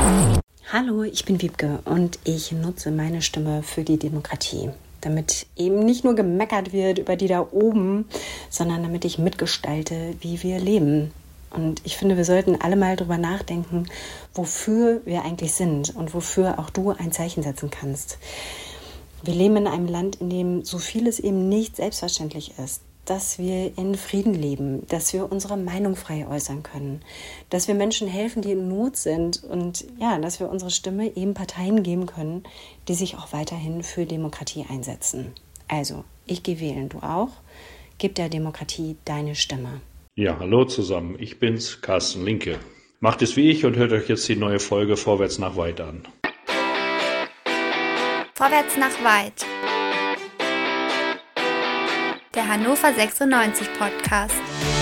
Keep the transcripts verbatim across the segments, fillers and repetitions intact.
Hallo, ich bin Wiebke und ich nutze meine Stimme für die Demokratie, damit eben nicht nur gemeckert wird über die da oben, sondern damit ich mitgestalte, wie wir leben. Und ich finde, wir sollten alle mal drüber nachdenken, wofür wir eigentlich sind und wofür auch du ein Zeichen setzen kannst. Wir leben in einem Land, in dem so vieles eben nicht selbstverständlich ist. Dass wir in Frieden leben, dass wir unsere Meinung frei äußern können, dass wir Menschen helfen, die in Not sind und ja, dass wir unsere Stimme eben Parteien geben können, die sich auch weiterhin für Demokratie einsetzen. Also, ich gehe wählen, du auch. Gib der Demokratie deine Stimme. Ja, hallo zusammen, ich bin's, Carsten Linke. Macht es wie ich und hört euch jetzt die neue Folge Vorwärts nach Weit an. Vorwärts nach Weit. Der Hannover sechsundneunzig Podcast.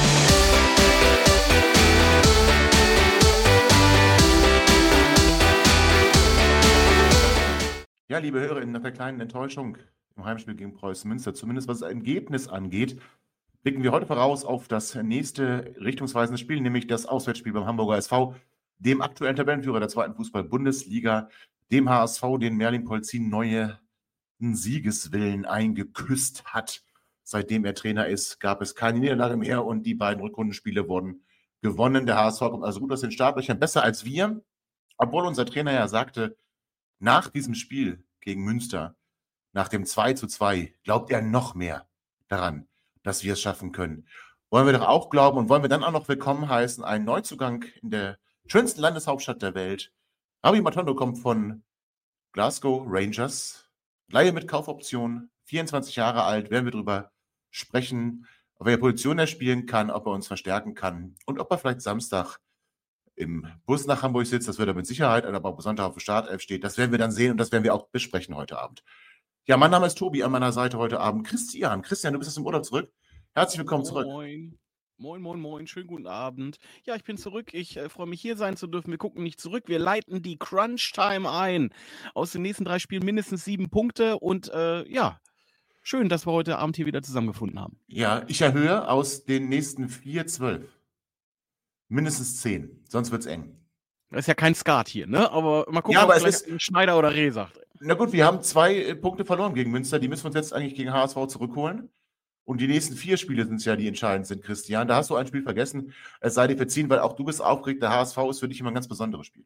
Ja, liebe Hörerinnen, nach der kleinen Enttäuschung im Heimspiel gegen Preußen Münster, zumindest was das Ergebnis angeht, blicken wir heute voraus auf das nächste richtungsweisende Spiel, nämlich das Auswärtsspiel beim Hamburger S V, dem aktuellen Tabellenführer der zweiten Fußball-Bundesliga, dem H S V, den Merlin Polzin neue Siegeswillen eingeküsst hat. Seitdem er Trainer ist, gab es keine Niederlage mehr und die beiden Rückrundenspiele wurden gewonnen. Der H S V kommt also gut aus den Startlöchern, besser als wir, obwohl unser Trainer ja sagte, nach diesem Spiel gegen Münster, nach dem zwei zu zwei, glaubt er noch mehr daran, dass wir es schaffen können. Wollen wir doch auch glauben und wollen wir dann auch noch willkommen heißen, einen Neuzugang in der schönsten Landeshauptstadt der Welt. Ravi Matondo kommt von Glasgow Rangers, Leihe mit Kaufoption, vierundzwanzig Jahre alt, werden wir drüber sprechen, auf welcher Position er spielen kann, ob er uns verstärken kann und ob er vielleicht Samstag im Bus nach Hamburg sitzt, das wird er mit Sicherheit, aber ob er Sonntag auf der Startelf steht, das werden wir dann sehen und das werden wir auch besprechen heute Abend. Ja, mein Name ist Tobi, an meiner Seite heute Abend Christian. Christian, du bist aus dem Urlaub zurück. Herzlich willkommen zurück. Moin. Moin, moin, moin, schönen guten Abend. Ja, ich bin zurück. Ich äh, freue mich, hier sein zu dürfen. Wir gucken nicht zurück. Wir leiten die Crunch-Time ein. Aus den nächsten drei Spielen mindestens sieben Punkte. Und äh, ja, schön, dass wir heute Abend hier wieder zusammengefunden haben. Ja, ich erhöhe aus den nächsten vier, zwölf. Mindestens zehn, sonst wird es eng. Das ist ja kein Skat hier, ne? Aber mal gucken, Ja, aber ob es vielleicht Schneider oder Reh sagt. Na gut, wir haben zwei äh, Punkte verloren gegen Münster. Die müssen wir uns jetzt eigentlich gegen H S V zurückholen. Und die nächsten vier Spiele sind es ja, die entscheidend sind, Christian. Da hast du ein Spiel vergessen. Es sei dir verziehen, weil auch du bist aufgeregt. Der H S V ist für dich immer ein ganz besonderes Spiel.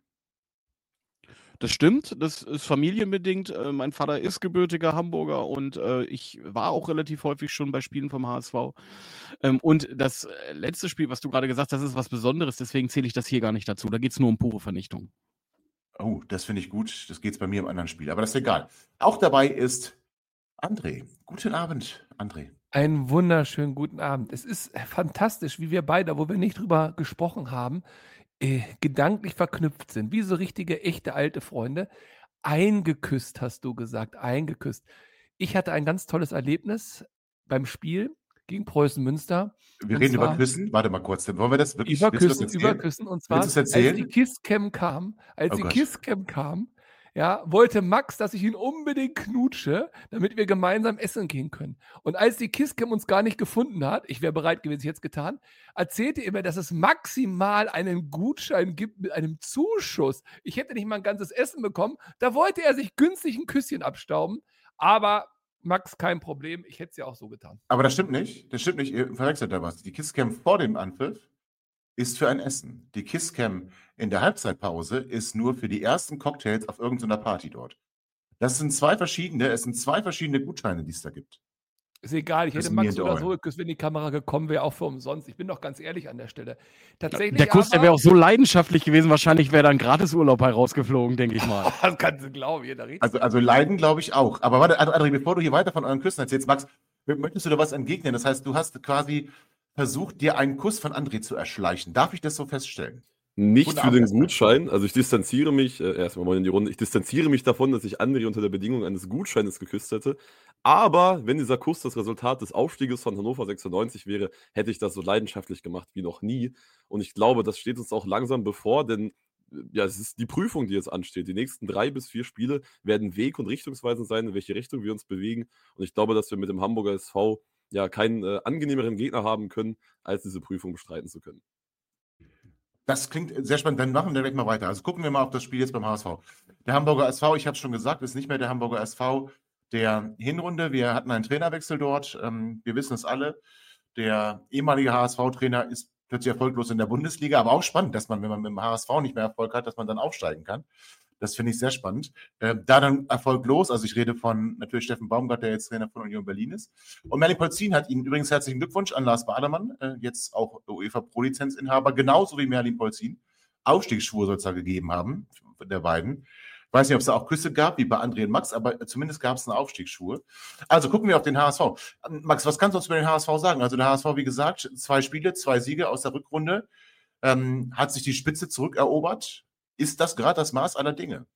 Das stimmt, das ist familienbedingt. Äh, mein Vater ist gebürtiger Hamburger und äh, ich war auch relativ häufig schon bei Spielen vom H S V. Ähm, und das äh, letzte Spiel, was du gerade gesagt hast, ist was Besonderes, deswegen zähle ich das hier gar nicht dazu. Da geht es nur um pure Vernichtung. Oh, das finde ich gut. Das geht es bei mir im anderen Spiel. Aber das ist egal. Auch dabei ist André. Guten Abend, André. Einen wunderschönen guten Abend. Es ist fantastisch, wie wir beide, wo wir nicht drüber gesprochen haben, äh, gedanklich verknüpft sind, wie so richtige, echte, alte Freunde. Eingeküsst, hast du gesagt, eingeküsst. Ich hatte ein ganz tolles Erlebnis beim Spiel gegen Preußen Münster. Wir Und reden zwar über Küssen. Warte mal kurz. Wollen wir das wirklich über willst du das Küssen, erzählen? über Küssen. Und zwar, Willst du es als erzählen? die KISS-Cam kam, als Oh die Gott. KISS-Cam kam, ja, wollte Max, dass ich ihn unbedingt knutsche, damit wir gemeinsam essen gehen können. Und als die KISS-Cam uns gar nicht gefunden hat, ich wäre bereit gewesen, ich hätte es getan, erzählte er mir, dass es maximal einen Gutschein gibt mit einem Zuschuss. Ich hätte nicht mal ein ganzes Essen bekommen. Da wollte er sich günstig ein Küsschen abstauben. Aber Max, kein Problem. Ich hätte es ja auch so getan. Aber das stimmt nicht. Das stimmt nicht. Ihr verwechselt da was. Die Kisscam vor dem Anpfiff ist für ein Essen. Die Kisscam in der Halbzeitpause ist nur für die ersten Cocktails auf irgendeiner Party dort. Das sind zwei verschiedene, es sind zwei verschiedene Gutscheine, die es da gibt. Ist egal, ich Das hätte ist mir Max oder egal. so geküsst, wenn die Kamera gekommen wäre, auch für umsonst. Ich bin doch ganz ehrlich an der Stelle. Tatsächlich Der Kuss, der aber- wäre auch so leidenschaftlich gewesen, wahrscheinlich wäre da ein Gratisurlaub herausgeflogen, denke ich mal. Das kannst du glauben, jeder redet. Also, also leiden glaube ich auch. Aber warte, André, bevor du hier weiter von euren Küssen erzählst, Max, möchtest du da was entgegnen? Das heißt, du hast quasi versucht, dir einen Kuss von André zu erschleichen. Darf ich das so feststellen? Nicht Guten für Abend den erstmal. Gutschein, also ich distanziere mich, äh, erstmal mal in die Runde, ich distanziere mich davon, dass ich André unter der Bedingung eines Gutscheines geküsst hätte. Aber wenn dieser Kuss das Resultat des Aufstieges von Hannover sechsundneunzig wäre, hätte ich das so leidenschaftlich gemacht wie noch nie. Und ich glaube, das steht uns auch langsam bevor, denn äh, ja, es ist die Prüfung, die jetzt ansteht. Die nächsten drei bis vier Spiele werden weg- und richtungsweisend sein, in welche Richtung wir uns bewegen. Und ich glaube, dass wir mit dem Hamburger S V ja keinen äh, angenehmeren Gegner haben können, als diese Prüfung bestreiten zu können. Das klingt sehr spannend. Dann machen wir direkt mal weiter. Also gucken wir mal auf das Spiel jetzt beim H S V. Der Hamburger S V, ich habe es schon gesagt, ist nicht mehr der Hamburger S V der Hinrunde. Wir hatten einen Trainerwechsel dort. Ähm, wir wissen es alle. Der ehemalige H S V-Trainer ist plötzlich erfolglos in der Bundesliga. Aber auch spannend, dass man, wenn man mit dem H S V nicht mehr Erfolg hat, dass man dann aufsteigen kann. Das finde ich sehr spannend. Äh, da dann erfolglos, also ich rede von natürlich Steffen Baumgart, der jetzt Trainer von Union Berlin ist. Und Merlin Polzin hat Ihnen übrigens herzlichen Glückwunsch an Lars Badermann, äh, jetzt auch UEFA Pro-Lizenzinhaber, genauso wie Merlin Polzin. Aufstiegsschwur soll es da gegeben haben, der beiden. Ich weiß nicht, ob es da auch Küsse gab, wie bei André und Max, aber zumindest gab es eine Aufstiegsschwur. Also gucken wir auf den H S V. Max, was kannst du uns über den H S V sagen? Also der H S V, wie gesagt, zwei Spiele, zwei Siege aus der Rückrunde, ähm, hat sich die Spitze zurückerobert. Ist das gerade das Maß aller Dinge?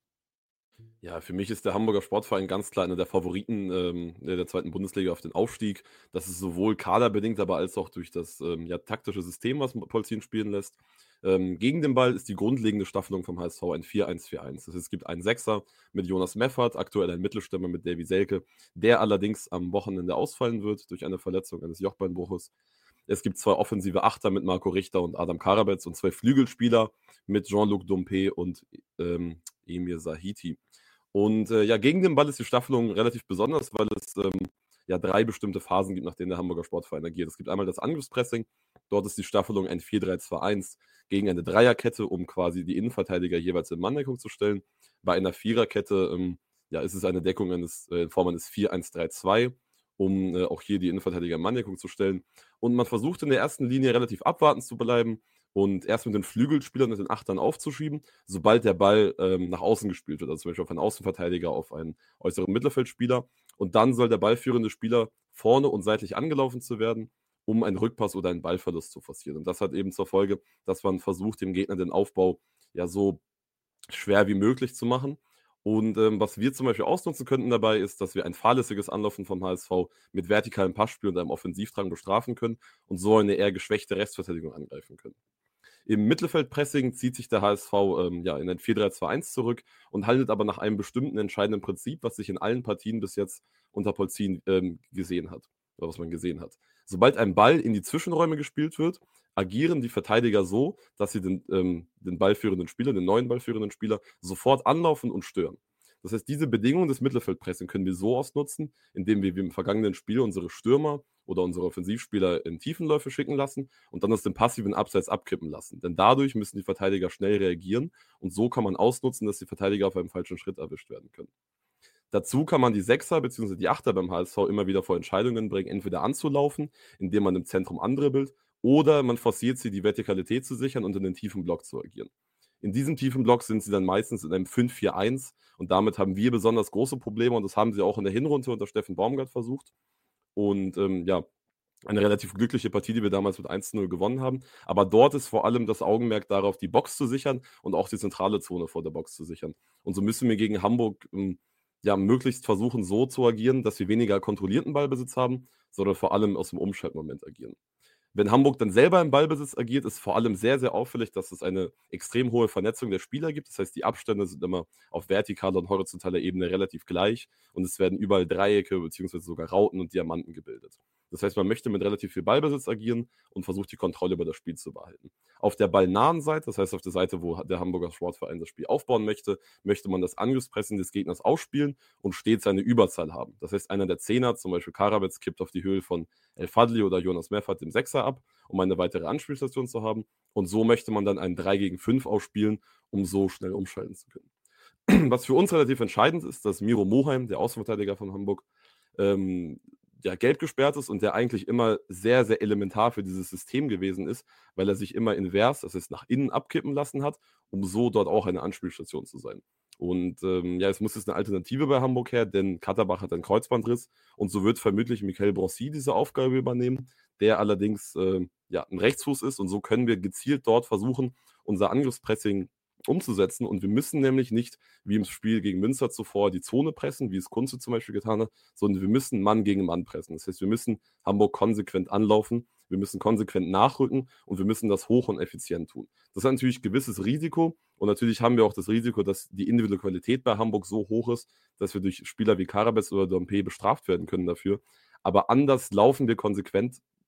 Ja, für mich ist der Hamburger Sportverein ganz klar einer der Favoriten ähm, der zweiten Bundesliga auf den Aufstieg. Das ist sowohl kaderbedingt, aber als auch durch das ähm, ja, taktische System, was Polzin spielen lässt. Ähm, gegen den Ball ist die grundlegende Staffelung vom H S V ein vier eins vier eins. Das heißt, es gibt einen Sechser mit Jonas Meffert, aktuell ein Mittelstürmer mit Davy Selke, der allerdings am Wochenende ausfallen wird durch eine Verletzung eines Jochbeinbruches. Es gibt zwei offensive Achter mit Marco Richter und Adam Karabetz und zwei Flügelspieler mit Jean-Luc Dompe und ähm, Emir Sahiti. Und äh, ja, gegen den Ball ist die Staffelung relativ besonders, weil es ähm, ja drei bestimmte Phasen gibt, nach denen der Hamburger Sportverein agiert. Es gibt einmal das Angriffspressing, dort ist die Staffelung ein vier drei zwei eins gegen eine Dreierkette, um quasi die Innenverteidiger jeweils in Manndeckung zu stellen. Bei einer Viererkette ähm, ja, ist es eine Deckung eines, äh, in Form eines vier eins drei zwei, um äh, auch hier die Innenverteidiger in Manndeckung zu stellen. Und man versucht in der ersten Linie relativ abwartend zu bleiben und erst mit den Flügelspielern und den Achtern aufzuschieben, sobald der Ball ähm, nach außen gespielt wird, also zum Beispiel auf einen Außenverteidiger, auf einen äußeren Mittelfeldspieler. Und dann soll der ballführende Spieler vorne und seitlich angelaufen zu werden, um einen Rückpass oder einen Ballverlust zu forcieren. Und das hat eben zur Folge, dass man versucht, dem Gegner den Aufbau ja so schwer wie möglich zu machen. Und ähm, was wir zum Beispiel ausnutzen könnten dabei, ist, dass wir ein fahrlässiges Anlaufen vom H S V mit vertikalem Passspiel und einem Offensivdrang bestrafen können und so eine eher geschwächte Restverteidigung angreifen können. Im Mittelfeldpressing zieht sich der H S V ähm, ja, in ein vier drei zwei eins zurück und handelt aber nach einem bestimmten entscheidenden Prinzip, was sich in allen Partien bis jetzt unter Polzin ähm, gesehen hat, oder was man gesehen hat. Sobald ein Ball in die Zwischenräume gespielt wird, agieren die Verteidiger so, dass sie den, ähm, den ballführenden Spieler, den neuen ballführenden Spieler, sofort anlaufen und stören. Das heißt, diese Bedingungen des Mittelfeldpressing können wir so ausnutzen, indem wir wie im vergangenen Spiel unsere Stürmer oder unsere Offensivspieler in Tiefenläufe schicken lassen und dann aus dem passiven Abseits abkippen lassen. Denn dadurch müssen die Verteidiger schnell reagieren und so kann man ausnutzen, dass die Verteidiger auf einem falschen Schritt erwischt werden können. Dazu kann man die Sechser bzw. die Achter beim H S V immer wieder vor Entscheidungen bringen, entweder anzulaufen, indem man im Zentrum andribbelt, oder man forciert sie, die Vertikalität zu sichern und in den tiefen Block zu agieren. In diesem tiefen Block sind sie dann meistens in einem fünf vier eins und damit haben wir besonders große Probleme und das haben sie auch in der Hinrunde unter Steffen Baumgart versucht. Und ähm, ja, eine relativ glückliche Partie, die wir damals mit eins zu null gewonnen haben. Aber dort ist vor allem das Augenmerk darauf, die Box zu sichern und auch die zentrale Zone vor der Box zu sichern. Und so müssen wir gegen Hamburg ähm, ja möglichst versuchen, so zu agieren, dass wir weniger kontrollierten Ballbesitz haben, sondern vor allem aus dem Umschaltmoment agieren. Wenn Hamburg dann selber im Ballbesitz agiert, ist vor allem sehr, sehr auffällig, dass es eine extrem hohe Vernetzung der Spieler gibt. Das heißt, die Abstände sind immer auf vertikaler und horizontaler Ebene relativ gleich und es werden überall Dreiecke bzw. sogar Rauten und Diamanten gebildet. Das heißt, man möchte mit relativ viel Ballbesitz agieren und versucht, die Kontrolle über das Spiel zu behalten. Auf der ballnahen Seite, das heißt auf der Seite, wo der Hamburger Sportverein das Spiel aufbauen möchte, möchte man das Angriffspressen des Gegners ausspielen und stets eine Überzahl haben. Das heißt, einer der Zehner, zum Beispiel Karabetz, kippt auf die Höhe von El Fadli oder Jonas Meffert, dem Sechser, ab, um eine weitere Anspielstation zu haben. Und so möchte man dann ein drei gegen fünf ausspielen, um so schnell umschalten zu können. Was für uns relativ entscheidend ist, dass Miro Moheim, der Außenverteidiger von Hamburg, ähm, ja, gelb gesperrt ist und der eigentlich immer sehr, sehr elementar für dieses System gewesen ist, weil er sich immer invers, das heißt nach innen abkippen lassen hat, um so dort auch eine Anspielstation zu sein. Und ähm, ja, es muss jetzt eine Alternative bei Hamburg her, denn Katterbach hat einen Kreuzbandriss und so wird vermutlich Michael Broncy diese Aufgabe übernehmen, der allerdings äh, ja, ein Rechtsfuß ist und so können wir gezielt dort versuchen, unser Angriffspressing umzusetzen und wir müssen nämlich nicht, wie im Spiel gegen Münster zuvor, die Zone pressen, wie es Kunze zum Beispiel getan hat, sondern wir müssen Mann gegen Mann pressen. Das heißt, wir müssen Hamburg konsequent anlaufen, wir müssen konsequent nachrücken und wir müssen das hoch und effizient tun. Das hat natürlich ein gewisses Risiko und natürlich haben wir auch das Risiko, dass die individuelle Qualität bei Hamburg so hoch ist, dass wir durch Spieler wie Karabetz oder Dompe bestraft werden können dafür. Aber anders laufen wir konsequent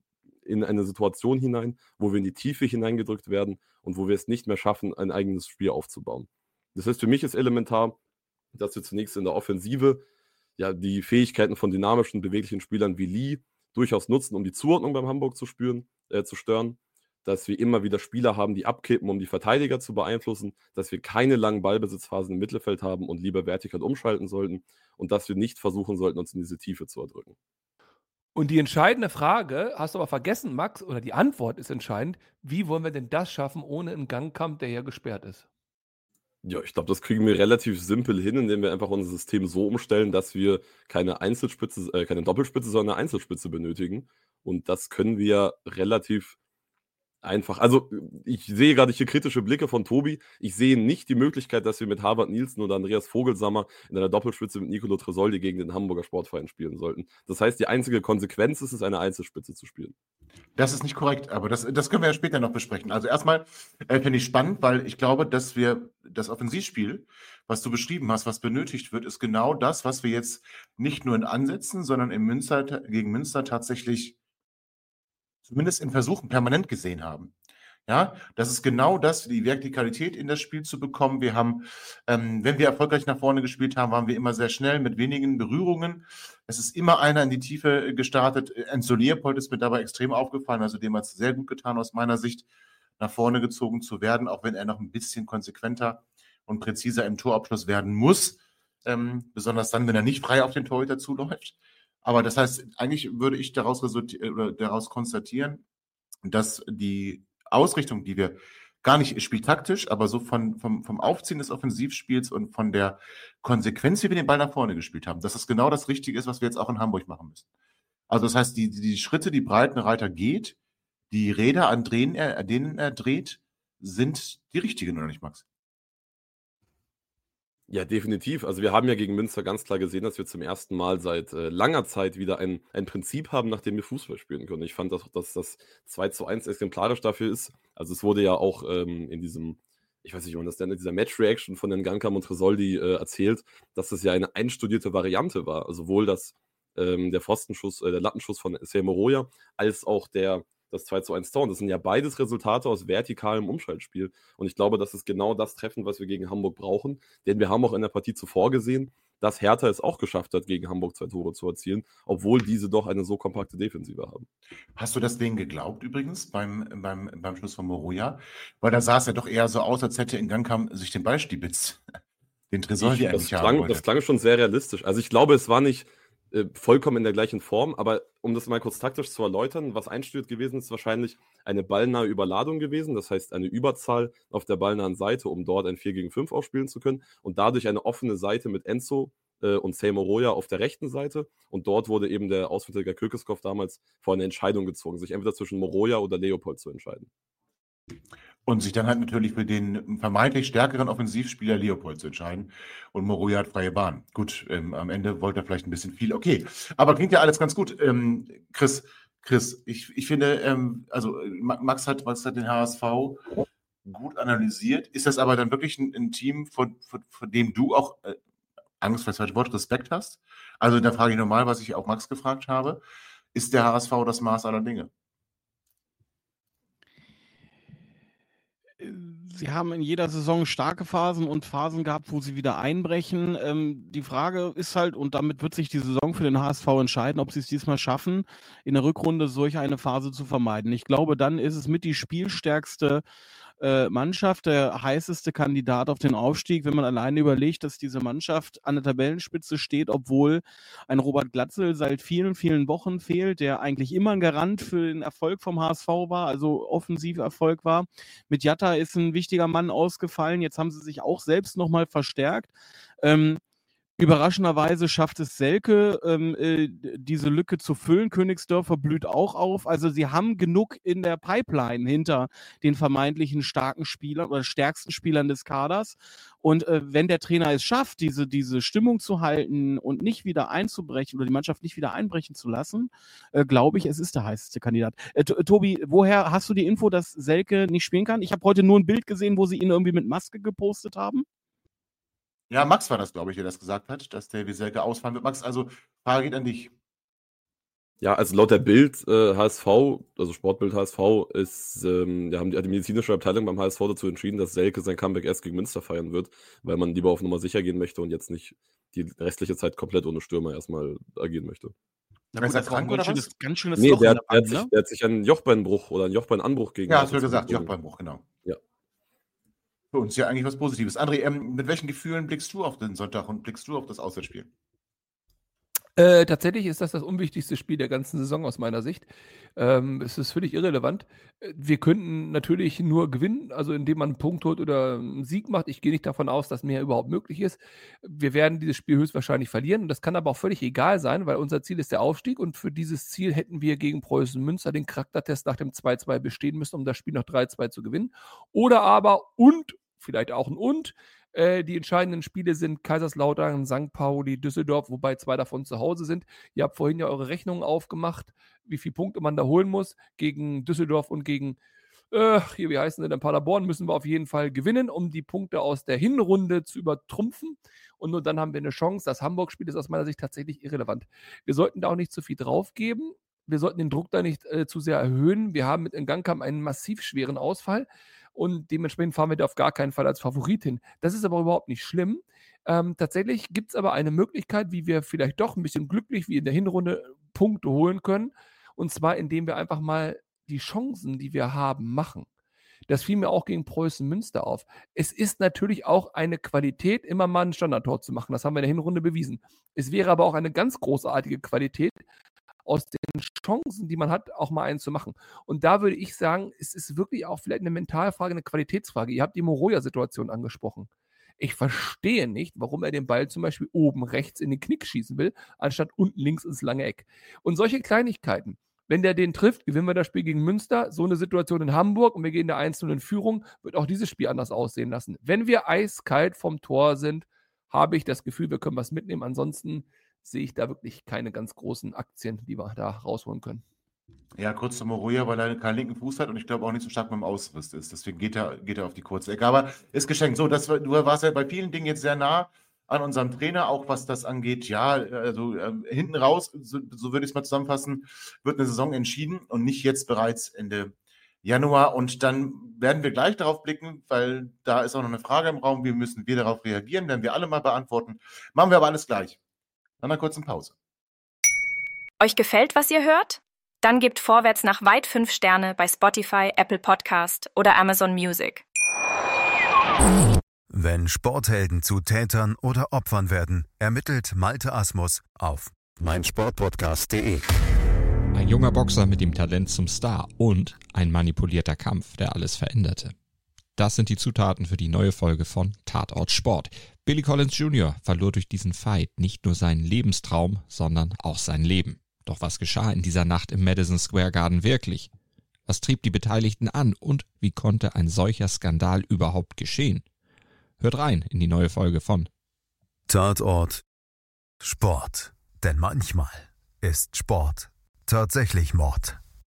in eine Situation hinein, wo wir in die Tiefe hineingedrückt werden und wo wir es nicht mehr schaffen, ein eigenes Spiel aufzubauen. Das heißt, für mich ist elementar, dass wir zunächst in der Offensive ja die Fähigkeiten von dynamischen, beweglichen Spielern wie Lee durchaus nutzen, um die Zuordnung beim Hamburg zu spüren, äh, zu stören, dass wir immer wieder Spieler haben, die abkippen, um die Verteidiger zu beeinflussen, dass wir keine langen Ballbesitzphasen im Mittelfeld haben und lieber vertikal umschalten sollten und dass wir nicht versuchen sollten, uns in diese Tiefe zu erdrücken. Und die entscheidende Frage, hast du aber vergessen, Max, oder die Antwort ist entscheidend, wie wollen wir denn das schaffen ohne einen Gangkampf, der ja gesperrt ist? Ja, ich glaube, das kriegen wir relativ simpel hin, indem wir einfach unser System so umstellen, dass wir keine Einzelspitze, äh, keine Doppelspitze, sondern eine Einzelspitze benötigen. Und das können wir relativ einfach. Also, ich sehe gerade hier kritische Blicke von Tobi. Ich sehe nicht die Möglichkeit, dass wir mit Harvard Nielsen oder Andreas Vogelsammer in einer Doppelspitze mit Nicolo Tresoldi gegen den Hamburger Sportverein spielen sollten. Das heißt, die einzige Konsequenz ist es, eine Einzelspitze zu spielen. Das ist nicht korrekt, aber das, das können wir ja später noch besprechen. Also erstmal äh, finde ich spannend, weil ich glaube, dass wir das Offensivspiel, was du beschrieben hast, was benötigt wird, ist genau das, was wir jetzt nicht nur in Ansätzen, sondern in Münster, gegen Münster tatsächlich zumindest in Versuchen permanent gesehen haben. Ja, das ist genau das, die Vertikalität in das Spiel zu bekommen. Wir haben, ähm, wenn wir erfolgreich nach vorne gespielt haben, waren wir immer sehr schnell mit wenigen Berührungen. Es ist immer einer in die Tiefe gestartet. Enzo Leopold ist mir dabei extrem aufgefallen, also dem hat es sehr gut getan aus meiner Sicht, nach vorne gezogen zu werden, auch wenn er noch ein bisschen konsequenter und präziser im Torabschluss werden muss, ähm, besonders dann, wenn er nicht frei auf den Torhüter zuläuft. Aber das heißt, eigentlich würde ich daraus, resulti- oder daraus konstatieren, dass die Ausrichtung, die wir gar nicht spieltaktisch, aber so von, vom, vom Aufziehen des Offensivspiels und von der Konsequenz, wie wir den Ball nach vorne gespielt haben, dass es genau das Richtige ist, was wir jetzt auch in Hamburg machen müssen. Also das heißt, die, die Schritte, die Breitenreiter geht, die Räder, an denen er, an denen er dreht, sind die richtigen, oder nicht, Max? Ja, definitiv. Also wir haben ja gegen Münster ganz klar gesehen, dass wir zum ersten Mal seit äh, langer Zeit wieder ein, ein Prinzip haben, nach dem wir Fußball spielen können. Ich fand, dass, dass das zwei zu eins exemplarisch dafür ist. Also es wurde ja auch ähm, in diesem, ich weiß nicht, wie man das nennt, in dieser Match-Reaction von den Gangkam und Tresoldi äh, erzählt, dass das ja eine einstudierte Variante war. Also sowohl das, ähm, der Pfostenschuss, äh, der Lattenschuss von Seymour Roya, als auch der das zwei zu eins Tor. Und das sind ja beides Resultate aus vertikalem Umschaltspiel. Und ich glaube, das ist genau das Treffen, was wir gegen Hamburg brauchen. Denn wir haben auch in der Partie zuvor gesehen, dass Hertha es auch geschafft hat, gegen Hamburg zwei Tore zu erzielen, obwohl diese doch eine so kompakte Defensive haben. Hast du das denen geglaubt übrigens beim, beim, beim Schluss von Moroja? Weil da sah es ja doch eher so aus, als hätte in Gangkam sich den Ball stibitzt. Den Tresor, die das, klang, das klang schon sehr realistisch. Also ich glaube, es war nicht äh, vollkommen in der gleichen Form, aber um das mal kurz taktisch zu erläutern, was einstudiert gewesen ist, wahrscheinlich eine ballnahe Überladung gewesen, das heißt eine Überzahl auf der ballnahen Seite, um dort ein vier gegen fünf ausspielen zu können und dadurch eine offene Seite mit Enzo äh, und Seymour Roya auf der rechten Seite und dort wurde eben der Außenverteidiger Kirkeskov damals vor eine Entscheidung gezogen, sich entweder zwischen Moroja oder Leopold zu entscheiden. Und sich dann halt natürlich für den vermeintlich stärkeren Offensivspieler Leopold zu entscheiden. Und Moroja hat freie Bahn. Gut, ähm, am Ende wollte er vielleicht ein bisschen viel. Okay, aber klingt ja alles ganz gut. Ähm, Chris, Chris, ich, ich finde, ähm, also Max hat, Max hat den H S V gut analysiert. Ist das aber dann wirklich ein, ein Team, von, von, von dem du auch, äh, Angst für das falsche Wort, Respekt hast? Also da frage ich nochmal, was ich auch Max gefragt habe. Ist der H S V das Maß aller Dinge? Sie haben in jeder Saison starke Phasen und Phasen gehabt, wo sie wieder einbrechen. Ähm, die Frage ist halt, und damit wird sich die Saison für den H S V entscheiden, ob sie es diesmal schaffen, in der Rückrunde solch eine Phase zu vermeiden. Ich glaube, dann ist es mit die spielstärkste äh, Mannschaft, der heißeste Kandidat auf den Aufstieg, wenn man alleine überlegt, dass diese Mannschaft an der Tabellenspitze steht, obwohl ein Robert Glatzel seit vielen, vielen Wochen fehlt, der eigentlich immer ein Garant für den Erfolg vom H S V war, also Offensiverfolg war. Mit Jatta ist ein wichtiger Mann ausgefallen, jetzt haben sie sich auch selbst nochmal verstärkt. Ähm, Überraschenderweise schafft es Selke, ähm, äh, diese Lücke zu füllen. Königsdörfer blüht auch auf. Also sie haben genug in der Pipeline hinter den vermeintlichen starken Spielern oder stärksten Spielern des Kaders. Und äh, wenn der Trainer es schafft, diese, diese Stimmung zu halten und nicht wieder einzubrechen oder die Mannschaft nicht wieder einbrechen zu lassen, äh, glaube ich, es ist der heißeste Kandidat. Äh, Tobi, woher hast du die Info, dass Selke nicht spielen kann? Ich habe heute nur ein Bild gesehen, wo sie ihn irgendwie mit Maske gepostet haben. Ja, Max war das, glaube ich, der das gesagt hat, dass der wie Selke ausfallen wird. Max, also Frage geht an dich. Ja, also laut der Bild äh, H S V, also Sportbild H S V, ist, ähm, ja, haben die, hat die medizinische Abteilung beim H S V dazu entschieden, dass Selke sein Comeback erst gegen Münster feiern wird, weil man lieber auf Nummer sicher gehen möchte und jetzt nicht die restliche Zeit komplett ohne Stürmer erstmal agieren möchte. Na Ist gut, er das war ein krank ganz oder was? schönes, ganz schönes Nee, Loch der, in hat- der der, hat Wand, sich, ne? der hat sich einen Jochbeinbruch oder einen Jochbeinanbruch gegen Ja, Hertha hast du ja gesagt, zugezogen. Jochbeinbruch, genau. Ja. Für uns ja eigentlich was Positives. André, ähm, mit welchen Gefühlen blickst du auf den Sonntag und blickst du auf das Auswärtsspiel? Äh, tatsächlich ist das das unwichtigste Spiel der ganzen Saison aus meiner Sicht. Ähm, es ist völlig irrelevant. Äh, Wir könnten natürlich nur gewinnen, also indem man einen Punkt holt oder einen Sieg macht. Ich gehe nicht davon aus, dass mehr überhaupt möglich ist. Wir werden dieses Spiel höchstwahrscheinlich verlieren. Und das kann aber auch völlig egal sein, weil unser Ziel ist der Aufstieg. Und für dieses Ziel hätten wir gegen Preußen Münster den Charaktertest nach dem zwei zwei bestehen müssen, um das Spiel noch drei zwei zu gewinnen. Oder aber und, vielleicht auch ein und, äh, die entscheidenden Spiele sind Kaiserslautern, Sankt Pauli, Düsseldorf, wobei zwei davon zu Hause sind. Ihr habt vorhin ja eure Rechnungen aufgemacht, wie viele Punkte man da holen muss. Gegen Düsseldorf und gegen, äh, hier, wie heißen sie denn, Paderborn müssen wir auf jeden Fall gewinnen, um die Punkte aus der Hinrunde zu übertrumpfen. Und nur dann haben wir eine Chance. Das Hamburg-Spiel ist aus meiner Sicht tatsächlich irrelevant. Wir sollten da auch nicht zu viel draufgeben. Wir sollten den Druck da nicht äh, zu sehr erhöhen. Wir haben mit Ngannou einen massiv schweren Ausfall. Und dementsprechend fahren wir da auf gar keinen Fall als Favorit hin. Das ist aber überhaupt nicht schlimm. Ähm, tatsächlich gibt es aber eine Möglichkeit, wie wir vielleicht doch ein bisschen glücklich wie in der Hinrunde Punkte holen können. Und zwar, indem wir einfach mal die Chancen, die wir haben, machen. Das fiel mir auch gegen Preußen Münster auf. Es ist natürlich auch eine Qualität, immer mal ein Standardtor zu machen. Das haben wir in der Hinrunde bewiesen. Es wäre aber auch eine ganz großartige Qualität, aus den Chancen, die man hat, auch mal einen zu machen. Und da würde ich sagen, es ist wirklich auch vielleicht eine Mentalfrage, eine Qualitätsfrage. Ihr habt die Moroja-Situation angesprochen. Ich verstehe nicht, warum er den Ball zum Beispiel oben rechts in den Knick schießen will, anstatt unten links ins lange Eck. Und solche Kleinigkeiten, wenn der den trifft, gewinnen wir das Spiel gegen Münster, so eine Situation in Hamburg und wir gehen da eins null in Führung, wird auch dieses Spiel anders aussehen lassen. Wenn wir eiskalt vom Tor sind, habe ich das Gefühl, wir können was mitnehmen. Ansonsten sehe ich da wirklich keine ganz großen Aktien, die wir da rausholen können. Ja, kurz zu Moroja, weil er keinen linken Fuß hat und ich glaube auch nicht so stark mit dem Ausriss ist. Deswegen geht er, geht er auf die kurze Ecke. Aber ist geschenkt. So, das, du warst ja bei vielen Dingen jetzt sehr nah an unserem Trainer, auch was das angeht. Ja, also äh, hinten raus, so, so würde ich es mal zusammenfassen, wird eine Saison entschieden und nicht jetzt bereits Ende Januar. Und dann werden wir gleich darauf blicken, weil da ist auch noch eine Frage im Raum. Wie müssen wir darauf reagieren? Werden wir alle mal beantworten. Machen wir aber alles gleich. Nach einer kurzen Pause. Euch gefällt, was ihr hört? Dann gebt Vorwärts nach weit fünf Sterne bei Spotify, Apple Podcast oder Amazon Music. Wenn Sporthelden zu Tätern oder Opfern werden, ermittelt Malte Asmus auf meinsportpodcast punkt de. Ein junger Boxer mit dem Talent zum Star und ein manipulierter Kampf, der alles veränderte. Das sind die Zutaten für die neue Folge von Tatort Sport. Billy Collins Junior verlor durch diesen Fight nicht nur seinen Lebenstraum, sondern auch sein Leben. Doch was geschah in dieser Nacht im Madison Square Garden wirklich? Was trieb die Beteiligten an und wie konnte ein solcher Skandal überhaupt geschehen? Hört rein in die neue Folge von Tatort Sport. Denn manchmal ist Sport tatsächlich Mord.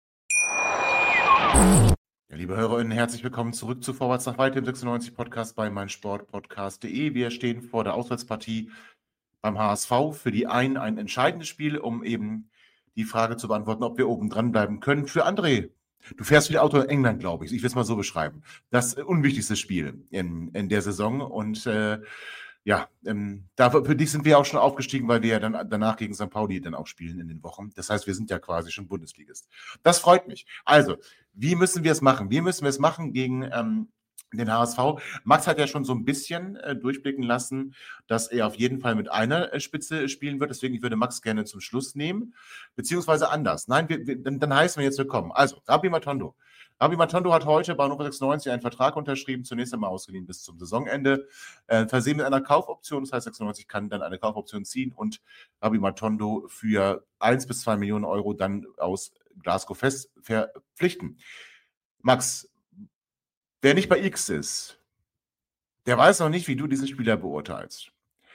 Ja, liebe HörerInnen, herzlich willkommen zurück zu Vorwärts nach Weit, dem sechsundneunzig Podcast bei meinsportpodcast punkt de. Wir stehen vor der Auswärtspartie beim H S V. Für die einen ein entscheidendes Spiel, um eben die Frage zu beantworten, ob wir oben dran bleiben können. Für André, du fährst wieder Auto in England, glaube ich. Ich will es mal so beschreiben. Das unwichtigste Spiel in, in der Saison. Und äh, ja, ähm, da, für dich sind wir auch schon aufgestiegen, weil wir ja dann danach gegen Sankt Pauli dann auch spielen in den Wochen. Das heißt, wir sind ja quasi schon Bundesligist. Das freut mich. Also, wie müssen wir es machen? Wie müssen wir es machen gegen ähm, den H S V? Max hat ja schon so ein bisschen äh, durchblicken lassen, dass er auf jeden Fall mit einer äh, Spitze spielen wird. Deswegen, ich würde Max gerne zum Schluss nehmen. Beziehungsweise anders. Nein, wir, wir, dann, dann heißen wir jetzt willkommen. Also, Rabbi Matondo. Rabbi Matondo hat heute bei Hannover sechsundneunzig einen Vertrag unterschrieben, zunächst einmal ausgeliehen bis zum Saisonende, äh, versehen mit einer Kaufoption. Das heißt, sechsundneunzig kann dann eine Kaufoption ziehen und Rabbi Matondo für eins bis zwei Millionen Euro dann aus Glasgow fest verpflichten. Max, wer nicht bei X ist, der weiß noch nicht, wie du diesen Spieler beurteilst.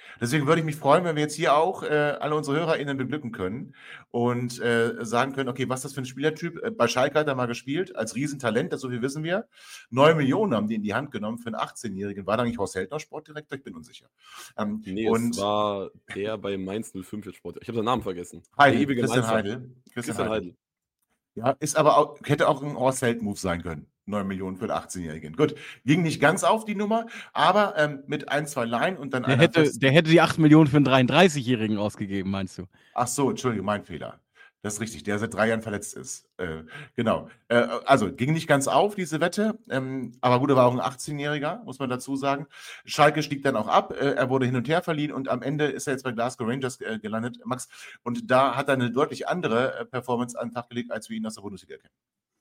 Deswegen würde ich mich freuen, wenn wir jetzt hier auch äh, alle unsere HörerInnen beglücken können und äh, sagen können, okay, was ist das für ein Spielertyp? Äh, bei Schalke hat er mal gespielt, als Riesentalent, das so viel wissen wir. Neun Millionen haben die in die Hand genommen für einen achtzehnjährigen. War da nicht Horst Heldner Sportdirektor? Ich bin unsicher. Ähm, Nee, und es war der bei Mainz null fünf jetzt Sport. Ich habe seinen Namen vergessen. Heidel, Der ewige Christian Mainzer. Heidel. Christian Christian Heidel. Heidel. Ja, ist aber auch, hätte auch ein Horst Held-Move sein können. neun Millionen für den achtzehnjährigen. Gut, ging nicht ganz auf die Nummer, aber ähm, mit ein, zwei Line und dann Der einer hätte, festen- der hätte die acht Millionen für einen dreiunddreißigjährigen ausgegeben, meinst du? Ach so, Entschuldigung, mein Fehler. Das ist richtig, der seit drei Jahren verletzt ist. Äh, genau. Äh, also ging nicht ganz auf, diese Wette. Ähm, aber gut, er war auch ein achtzehnjähriger, muss man dazu sagen. Schalke stieg dann auch ab. Äh, er wurde hin und her verliehen und am Ende ist er jetzt bei Glasgow Rangers äh, gelandet, Max. Und da hat er eine deutlich andere äh, Performance an den Tag gelegt, als wir ihn aus der Bundesliga kennen.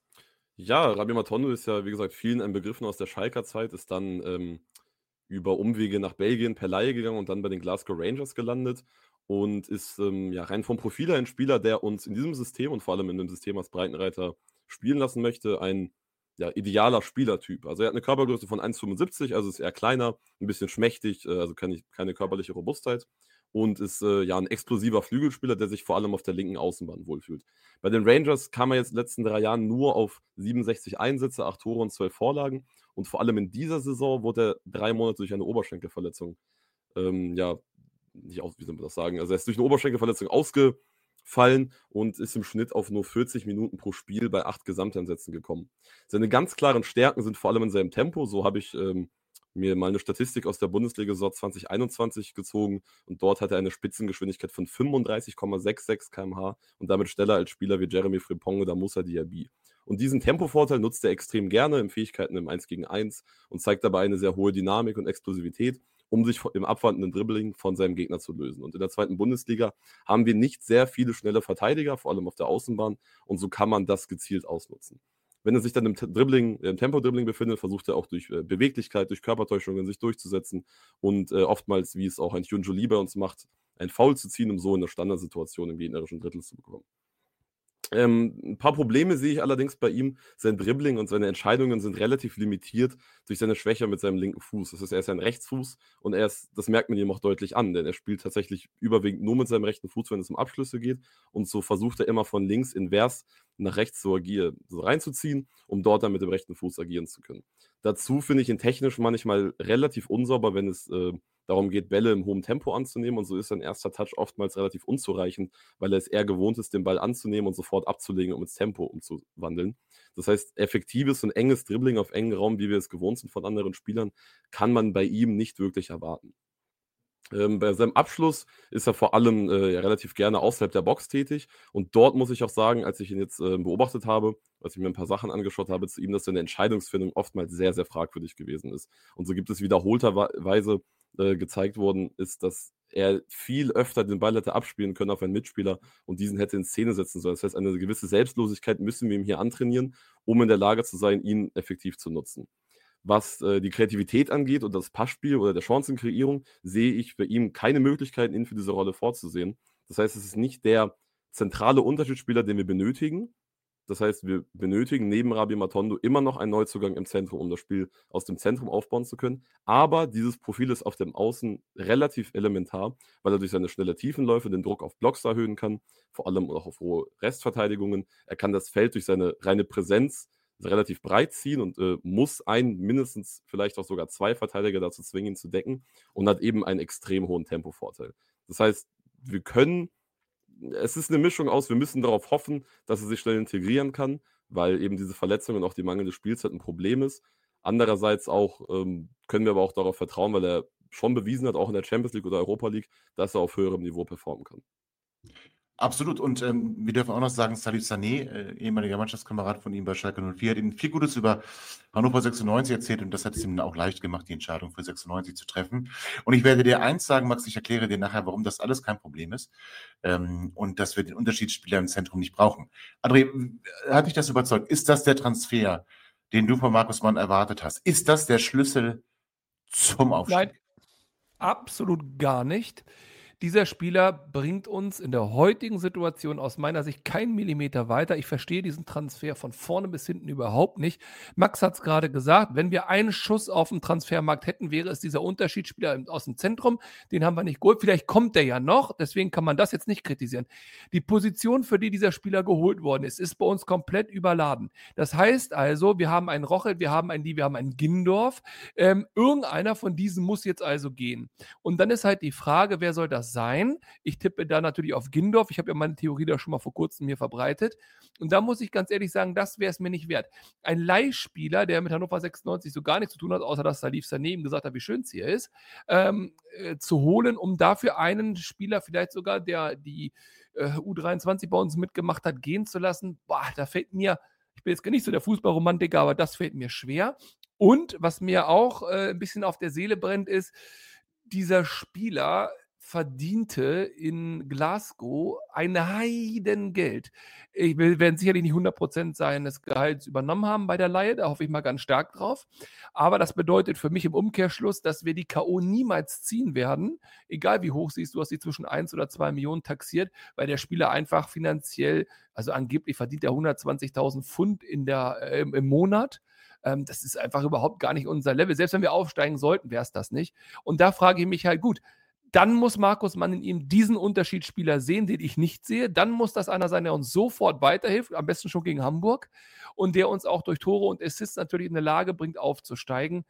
Ja, Rabbi Matondo ist ja, wie gesagt, vielen ein Begriff aus der Schalker Zeit, ist dann ähm, über Umwege nach Belgien per Leihe gegangen und dann bei den Glasgow Rangers gelandet und ist ähm, ja rein vom Profil her ein Spieler, der uns in diesem System und vor allem in dem System als Breitenreiter spielen lassen möchte, ein ja, idealer Spielertyp. Also er hat eine Körpergröße von eins Komma fünfundsiebzig, also ist eher kleiner, ein bisschen schmächtig, äh, also keine, keine körperliche Robustheit und ist äh, ja ein explosiver Flügelspieler, der sich vor allem auf der linken Außenbahn wohlfühlt. Bei den Rangers kam er jetzt in den letzten drei Jahren nur auf siebenundsechzig Einsätze, acht Tore und zwölf Vorlagen. Und vor allem in dieser Saison wurde er drei Monate durch eine Oberschenkelverletzung, ähm, ja, nicht aus, wie soll man das sagen, also er ist durch eine Oberschenkelverletzung ausgefallen und ist im Schnitt auf nur vierzig Minuten pro Spiel bei acht Gesamteinsätzen gekommen. Seine ganz klaren Stärken sind vor allem in seinem Tempo, so habe ich ähm, mir mal eine Statistik aus der Bundesliga-Saison zwanzig einundzwanzig gezogen und dort hat er eine Spitzengeschwindigkeit von fünfunddreißig Komma sechsundsechzig Kilometer pro Stunde und damit schneller als Spieler wie Jeremy Frimpong oder Moussa Diaby. Und diesen Tempovorteil nutzt er extrem gerne in Fähigkeiten im eins gegen eins und zeigt dabei eine sehr hohe Dynamik und Explosivität, um sich im abwandenden Dribbling von seinem Gegner zu lösen. Und in der zweiten Bundesliga haben wir nicht sehr viele schnelle Verteidiger, vor allem auf der Außenbahn, und so kann man das gezielt ausnutzen. Wenn er sich dann im Dribbling, im Tempo-Dribbling befindet, versucht er auch durch äh, Beweglichkeit, durch Körpertäuschungen sich durchzusetzen und äh, oftmals, wie es auch ein Hyun Lee bei uns macht, ein Foul zu ziehen, um so in eine Standardsituation im gegnerischen Drittel zu bekommen. Ähm, ein paar Probleme sehe ich allerdings bei ihm. Sein Dribbling und seine Entscheidungen sind relativ limitiert durch seine Schwäche mit seinem linken Fuß. Das heißt, er ist ein Rechtsfuß und er ist, das merkt man ihm auch deutlich an, denn er spielt tatsächlich überwiegend nur mit seinem rechten Fuß, wenn es um Abschlüsse geht und so versucht er immer von links invers nach rechts zu agieren, so reinzuziehen, um dort dann mit dem rechten Fuß agieren zu können. Dazu finde ich ihn technisch manchmal relativ unsauber, wenn es äh, darum geht, Bälle im hohen Tempo anzunehmen und so ist sein erster Touch oftmals relativ unzureichend, weil er es eher gewohnt ist, den Ball anzunehmen und sofort abzulegen, um ins Tempo umzuwandeln. Das heißt, effektives und enges Dribbling auf engen Raum, wie wir es gewohnt sind von anderen Spielern, kann man bei ihm nicht wirklich erwarten. Ähm, bei seinem Abschluss ist er vor allem äh, ja, relativ gerne außerhalb der Box tätig und dort muss ich auch sagen, als ich ihn jetzt äh, beobachtet habe, als ich mir ein paar Sachen angeschaut habe zu ihm, dass seine Entscheidungsfindung oftmals sehr, sehr fragwürdig gewesen ist. Und so gibt es wiederholterweise äh, gezeigt worden, ist, dass er viel öfter den Ball hätte abspielen können auf einen Mitspieler und diesen hätte in Szene setzen sollen. Das heißt, eine gewisse Selbstlosigkeit müssen wir ihm hier antrainieren, um in der Lage zu sein, ihn effektiv zu nutzen. Was äh, die Kreativität angeht und das Passspiel oder der Chancenkreierung, sehe ich bei ihm keine Möglichkeiten, ihn für diese Rolle vorzusehen. Das heißt, es ist nicht der zentrale Unterschiedsspieler, den wir benötigen. Das heißt, wir benötigen neben Rabbi Matondo immer noch einen Neuzugang im Zentrum, um das Spiel aus dem Zentrum aufbauen zu können. Aber dieses Profil ist auf dem Außen relativ elementar, weil er durch seine schnelle Tiefenläufe den Druck auf Blocks erhöhen kann, vor allem auch auf hohe Restverteidigungen. Er kann das Feld durch seine reine Präsenz relativ breit ziehen und äh, muss einen, mindestens vielleicht auch sogar zwei Verteidiger dazu zwingen, ihn zu decken und hat eben einen extrem hohen Tempovorteil. Das heißt, wir können, es ist eine Mischung aus, wir müssen darauf hoffen, dass er sich schnell integrieren kann, weil eben diese Verletzung und auch die mangelnde Spielzeit ein Problem ist. Andererseits auch ähm, können wir aber auch darauf vertrauen, weil er schon bewiesen hat, auch in der Champions League oder Europa League, dass er auf höherem Niveau performen kann. Absolut. Und ähm, wir dürfen auch noch sagen, Salif Sané, äh, ehemaliger Mannschaftskamerad von ihm bei Schalke null vier, hat ihm viel Gutes über Hannover sechsundneunzig erzählt und das hat es ihm auch leicht gemacht, die Entscheidung für sechsundneunzig zu treffen. Und ich werde dir eins sagen, Max, ich erkläre dir nachher, warum das alles kein Problem ist ähm, und dass wir den Unterschiedsspieler im Zentrum nicht brauchen. André, hat dich das überzeugt? Ist das der Transfer, den du von Markus Mann erwartet hast? Ist das der Schlüssel zum Aufstieg? Nein, absolut gar nicht. Dieser Spieler bringt uns in der heutigen Situation aus meiner Sicht keinen Millimeter weiter. Ich verstehe diesen Transfer von vorne bis hinten überhaupt nicht. Max hat es gerade gesagt, wenn wir einen Schuss auf dem Transfermarkt hätten, wäre es dieser Unterschiedsspieler aus dem Zentrum. Den haben wir nicht geholt. Vielleicht kommt der ja noch, deswegen kann man das jetzt nicht kritisieren. Die Position, für die dieser Spieler geholt worden ist, ist bei uns komplett überladen. Das heißt also, wir haben einen Rochel, wir haben einen Lee, wir haben einen Gindorf. Ähm, irgendeiner von diesen muss jetzt also gehen. Und dann ist halt die Frage, wer soll das sein? Ich tippe da natürlich auf Gindorf. Ich habe ja meine Theorie da schon mal vor kurzem hier verbreitet. Und da muss ich ganz ehrlich sagen, das wäre es mir nicht wert. Ein Leihspieler, der mit Hannover sechsundneunzig so gar nichts zu tun hat, außer dass Salif Sané gesagt hat, wie schön es hier ist, ähm, äh, zu holen, um dafür einen Spieler vielleicht sogar, der die äh, U dreiundzwanzig bei uns mitgemacht hat, gehen zu lassen. Boah, da fällt mir, ich bin jetzt gar nicht so der Fußballromantiker, aber das fällt mir schwer. Und was mir auch äh, ein bisschen auf der Seele brennt, ist, dieser Spieler verdiente in Glasgow ein Heidengeld. Ich will, werden sicherlich nicht hundert Prozent seines Gehalts übernommen haben bei der Leihe, da hoffe ich mal ganz stark drauf. Aber das bedeutet für mich im Umkehrschluss, dass wir die K O niemals ziehen werden, egal wie hoch sie ist, du hast sie zwischen eins oder zwei Millionen taxiert, weil der Spieler einfach finanziell, also angeblich verdient er hundertzwanzigtausend Pfund in der, äh, im Monat. Ähm, das ist einfach überhaupt gar nicht unser Level. Selbst wenn wir aufsteigen sollten, wäre es das nicht. Und da frage ich mich halt, gut, dann muss Markus Mann in ihm diesen Unterschiedsspieler sehen, den ich nicht sehe. Dann muss das einer sein, der uns sofort weiterhilft, am besten schon gegen Hamburg, und der uns auch durch Tore und Assists natürlich in eine Lage bringt, aufzusteigen.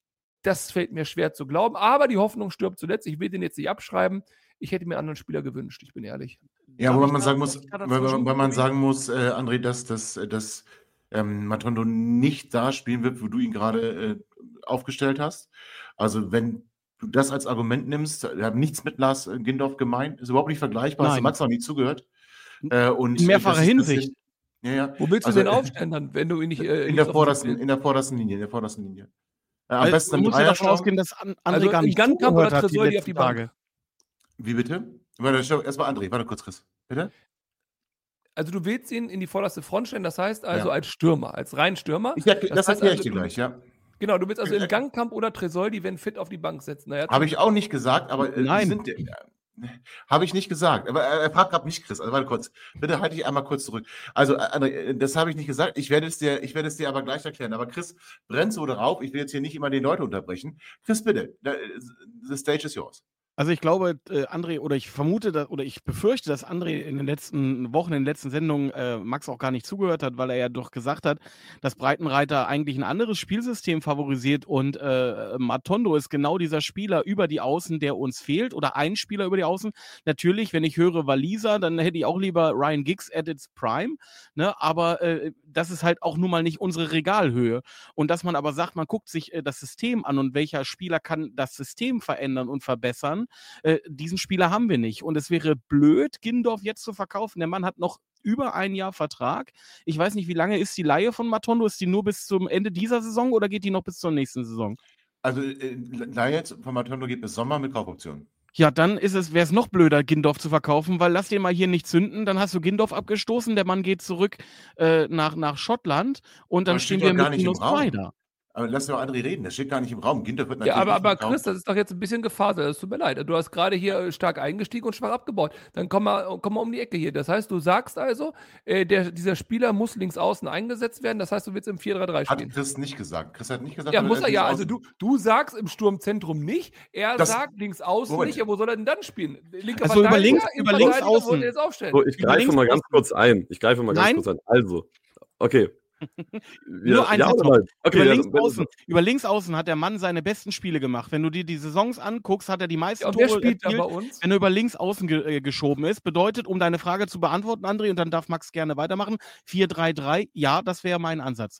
Das fällt mir schwer zu glauben, aber die Hoffnung stirbt zuletzt. Ich will den jetzt nicht abschreiben. Ich hätte mir einen anderen Spieler gewünscht, ich bin ehrlich. Ja, wobei man sagen muss, weil, weil man sagen muss, äh, André, dass, dass, dass ähm, Matondo nicht da spielen wird, wo du ihn gerade äh, aufgestellt hast. Also wenn du das als Argument nimmst, wir haben nichts mit Lars Gindorf gemeint, ist überhaupt nicht vergleichbar, hast du Max auch nie zugehört. Äh, und in mehrfacher das ist, Hinsicht. Das, ja, ja. Wo willst also, du den aufstellen dann, wenn du ihn nicht... Äh, in, der vordersten, in der vordersten Linie, in der vordersten Linie. Äh, am also, besten muss ja davon ausgehen, dass André also gar nicht Gangkamp oder zugehört hat die Tresor, die auf die letzten Bank. Tage. Wie bitte? Erstmal André, warte kurz, Chris. Bitte? Also du willst ihn in die vorderste Front stellen, das heißt also Ja. als Stürmer, als rein Stürmer. Ich, das das heißt erkläre ich also, dir gleich, ja. Genau, du willst also in Gangkamp oder Tresoldi, wenn fit, auf die Bank setzen. Naja, Habe ich auch nicht gesagt, aber äh, Nein. sind, äh, habe ich nicht gesagt. Aber er, er fragt gerade mich, Chris. Also warte kurz. Bitte halte dich einmal kurz zurück. Also, äh, André, äh, das habe ich nicht gesagt. Ich werde es dir, ich werde es dir aber gleich erklären. Aber Chris, brennt so darauf. Ich will jetzt hier nicht immer die Leute unterbrechen. Chris, bitte. The stage is yours. Also ich glaube, äh, André, oder ich vermute, dass, oder ich befürchte, dass André in den letzten Wochen, in den letzten Sendungen äh, Max auch gar nicht zugehört hat, weil er ja doch gesagt hat, dass Breitenreiter eigentlich ein anderes Spielsystem favorisiert und äh, Matondo ist genau dieser Spieler über die Außen, der uns fehlt, oder ein Spieler über die Außen. Natürlich, wenn ich höre Walisa, dann hätte ich auch lieber Ryan Giggs at its prime, ne? Aber äh, das ist halt auch nun mal nicht unsere Regalhöhe. Und dass man aber sagt, man guckt sich äh, das System an und welcher Spieler kann das System verändern und verbessern, Äh, diesen Spieler haben wir nicht. Und es wäre blöd, Gindorf jetzt zu verkaufen. Der Mann hat noch über ein Jahr Vertrag. Ich weiß nicht, wie lange ist die Leihe von Matondo? Ist die nur bis zum Ende dieser Saison oder geht die noch bis zur nächsten Saison? Also, äh, Leihe von Matondo geht bis Sommer mit Kaufoption. Ja, dann ist es, wäre es noch blöder, Gindorf zu verkaufen, weil lass den mal hier nicht zünden, dann hast du Gindorf abgestoßen, der Mann geht zurück äh, nach, nach Schottland und dann Das stehen steht wir doch gar mit nicht im minus zwei Raum. da. Aber lass doch André reden, das steht gar nicht im Raum. Gindorf wird Ja, natürlich aber, nicht aber verkauft. Chris, das ist doch jetzt ein bisschen gefaselt. Das tut mir leid. Du hast gerade hier stark eingestiegen und schwach abgebaut. Dann komm mal, komm mal um die Ecke hier. Das heißt, du sagst also, äh, der, dieser Spieler muss links außen eingesetzt werden. Das heißt, du willst im vier drei drei spielen. Hat Chris nicht gesagt. Chris hat nicht gesagt, Ja, er muss er links ja. außen- Also du, du sagst im Sturmzentrum nicht. Er Das- sagt links außen Moment. nicht. Ja, wo soll er denn dann spielen? Linke Also über Verteidiger, links- über Innenverteidiger, links außen. wo soll er jetzt aufstellen? So, ich Über greife links mal ganz außen. kurz ein. Ich greife mal ganz Nein. kurz ein. Also, okay. Nur ein ja, Satz oder noch. nein? Okay, über, ja, links wenn- außen, über links außen hat der Mann seine besten Spiele gemacht. Wenn du dir die Saisons anguckst, hat er die meisten Ja, und wer Tore spielt da erzielt, bei uns? wenn er über links außen ge äh, geschoben ist. Bedeutet, um deine Frage zu beantworten, André, und dann darf Max gerne weitermachen, vier drei drei, ja, das wäre mein Ansatz.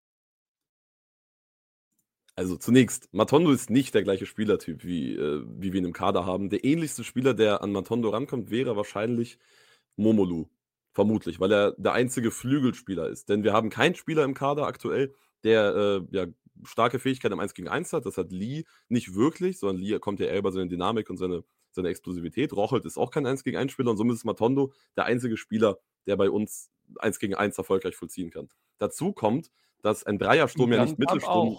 Also zunächst, Matondo ist nicht der gleiche Spielertyp, wie, äh, wie wir ihn im Kader haben. Der ähnlichste Spieler, der an Matondo rankommt, wäre wahrscheinlich Momolu. Vermutlich, weil er der einzige Flügelspieler ist. Denn wir haben keinen Spieler im Kader aktuell, der äh, ja, starke Fähigkeit im eins gegen eins hat. Das hat Lee nicht wirklich, sondern Lee kommt ja eher über seine Dynamik und seine, seine Explosivität. Rochelt ist auch kein eins gegen eins Spieler und somit ist Matondo der einzige Spieler, der bei uns eins gegen eins erfolgreich vollziehen kann. Dazu kommt, dass ein Dreiersturm ja nicht Gangkamp Mittelsturm... auch.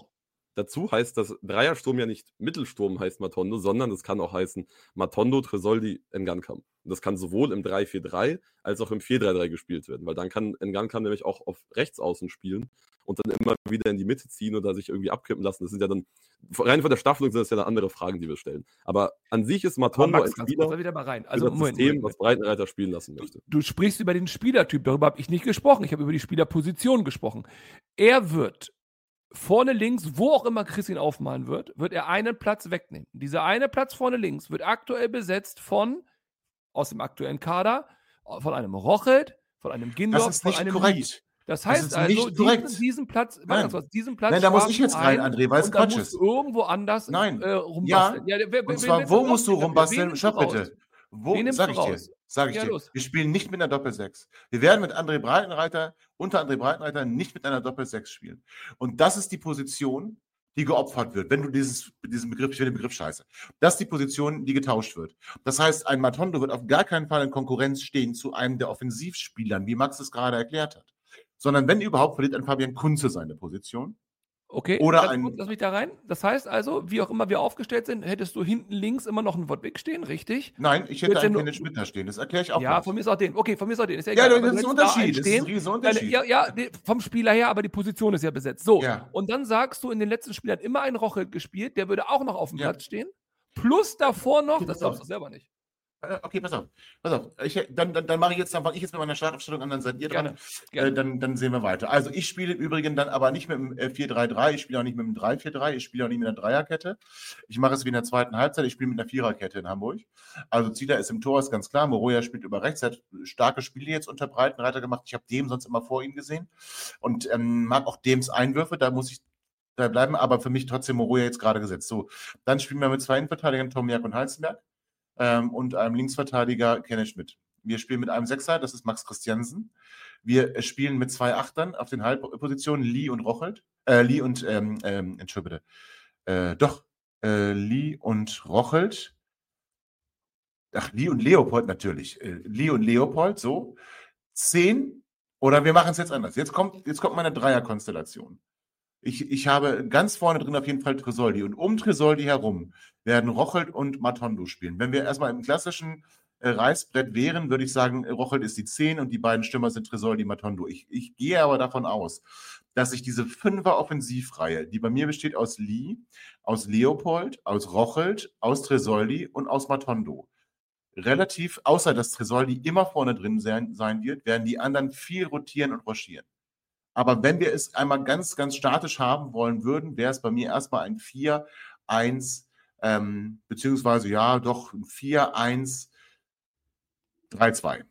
Dazu heißt das Dreiersturm ja nicht Mittelsturm heißt Matondo, sondern es kann auch heißen Matondo, Tresoldi, Ngankam. Und das kann sowohl im drei vier drei als auch im vier drei drei gespielt werden, weil dann kann Ngankam nämlich auch auf Rechtsaußen spielen und dann immer wieder in die Mitte ziehen oder sich irgendwie abkippen lassen. Das sind ja dann, rein von der Staffelung sind das ja dann andere Fragen, die wir stellen. Aber an sich ist Matondo Max, ein ganz Spieler kurz, wieder mal rein. für Also, das Moment, System, Moment, was Breitenreiter spielen lassen möchte. Du sprichst über den Spielertyp, darüber habe ich nicht gesprochen. Ich habe über die Spielerposition gesprochen. Er wird vorne links, wo auch immer Chris ihn aufmalen wird, wird er einen Platz wegnehmen. Dieser eine Platz vorne links wird aktuell besetzt von, aus dem aktuellen Kader, von einem Rochelt, von einem Gindorf, Das ist von nicht einem korrekt. Lee. Das Das heißt ist also, nicht korrekt. diesen, diesen Platz, warte Nein. ganz kurz, diesen Platz Nein, da muss sparen ich jetzt ein rein, André, weil es und dann Quatsch musst ist. du irgendwo anders Nein. äh, rumbasteln. Ja, wer- wer- und wen zwar, willst wo raus- musst du wen rumbasteln? nimmst du Stopp raus? bitte. Wo, Wen nimmst sag du ich dir, raus? sag ich Ja, dir. los. Wir spielen nicht mit einer Doppelsechs. Wir werden mit André Breitenreiter, unter André Breitenreiter nicht mit einer Doppelsechs spielen. Und das ist die Position, die geopfert wird, wenn du dieses, diesen Begriff, ich will den Begriff scheiße. Das ist die Position, die getauscht wird. Das heißt, ein Matondo wird auf gar keinen Fall in Konkurrenz stehen zu einem der Offensivspielern, wie Max es gerade erklärt hat. Sondern wenn überhaupt, verliert ein Fabian Kunze seine Position. Okay, Oder ganz ein- kurz, lass mich da rein. Das heißt also, wie auch immer wir aufgestellt sind, hättest du hinten links immer noch einen Wodwig stehen, richtig? Nein, ich hätte Jetzt ja einen nur- Kenneth Schmidt da stehen. Das erkläre ich auch Ja, gleich. von mir ist auch den. Okay, von mir ist auch den. Ist ja Ja, egal. das aber ist du ein hättest da Unterschied. einen Das ist ein stehen. riesen Deine, Unterschied. ja, ja, nee, vom Spieler her, aber die Position ist ja besetzt. So, Ja. und dann sagst du, in den letzten Spielen hat immer ein Rochelt gespielt, der würde auch noch auf dem Ja. Platz stehen. Plus davor noch, Okay, das pass glaubst auf. du selber nicht. Äh, Okay, pass auf. Pass auf. Ich, dann dann, dann mache ich jetzt, dann fange ich jetzt mit meiner Startaufstellung an, dann seid ihr dran. Gerne, gerne. Äh, dann, dann sehen wir weiter. Also ich spiele im Übrigen dann aber nicht mit dem äh, vier drei drei, ich spiele auch nicht mit dem drei vier drei, ich spiele auch nicht mit einer Dreierkette. Ich mache es wie in der zweiten Halbzeit, ich spiele mit einer Viererkette in Hamburg. Also Zieler ist im Tor, ist ganz klar. Moroja spielt über rechts, hat starke Spiele jetzt unter Breitenreiter gemacht. Ich habe dem sonst immer vor ihm gesehen und ähm, mag auch Dems Einwürfe, da muss ich da bleiben, aber für mich trotzdem Moroja jetzt gerade gesetzt. So, dann spielen wir mit zwei Innenverteidigern, Tomiak und Halzenberg. Ähm, und einem Linksverteidiger Kenneth Schmidt. Wir spielen mit einem Sechser, das ist Max Christiansen. Wir äh, spielen mit zwei Achtern auf den Halbpositionen, Lee und Rochelt. Äh, Lee und, ähm, ähm, Entschuldigung bitte. Äh, doch, äh, Lee und Rochelt. Ach, Lee und Leopold natürlich. Äh, Lee und Leopold, so. Zehn. Oder wir machen es jetzt anders. Jetzt kommt, jetzt kommt meine Dreierkonstellation. Ich, ich habe ganz vorne drin auf jeden Fall Tresoldi. Und um Tresoldi herum werden Rochelt und Matondo spielen. Wenn wir erstmal im klassischen äh, Reißbrett wären, würde ich sagen, Rochelt ist die zehn und die beiden Stürmer sind Tresoldi, Matondo. Ich, ich gehe aber davon aus, dass ich diese Fünfer-Offensivreihe, die bei mir besteht aus Lee, aus Leopold, aus Rochelt, aus Tresoldi und aus Matondo, relativ, außer dass Tresoldi immer vorne drin sein, sein wird, werden die anderen viel rotieren und rochieren. Aber wenn wir es einmal ganz, ganz statisch haben wollen würden, wäre es bei mir erstmal ein vier eins, ähm, beziehungsweise ja, doch ein vier eins drei zwei.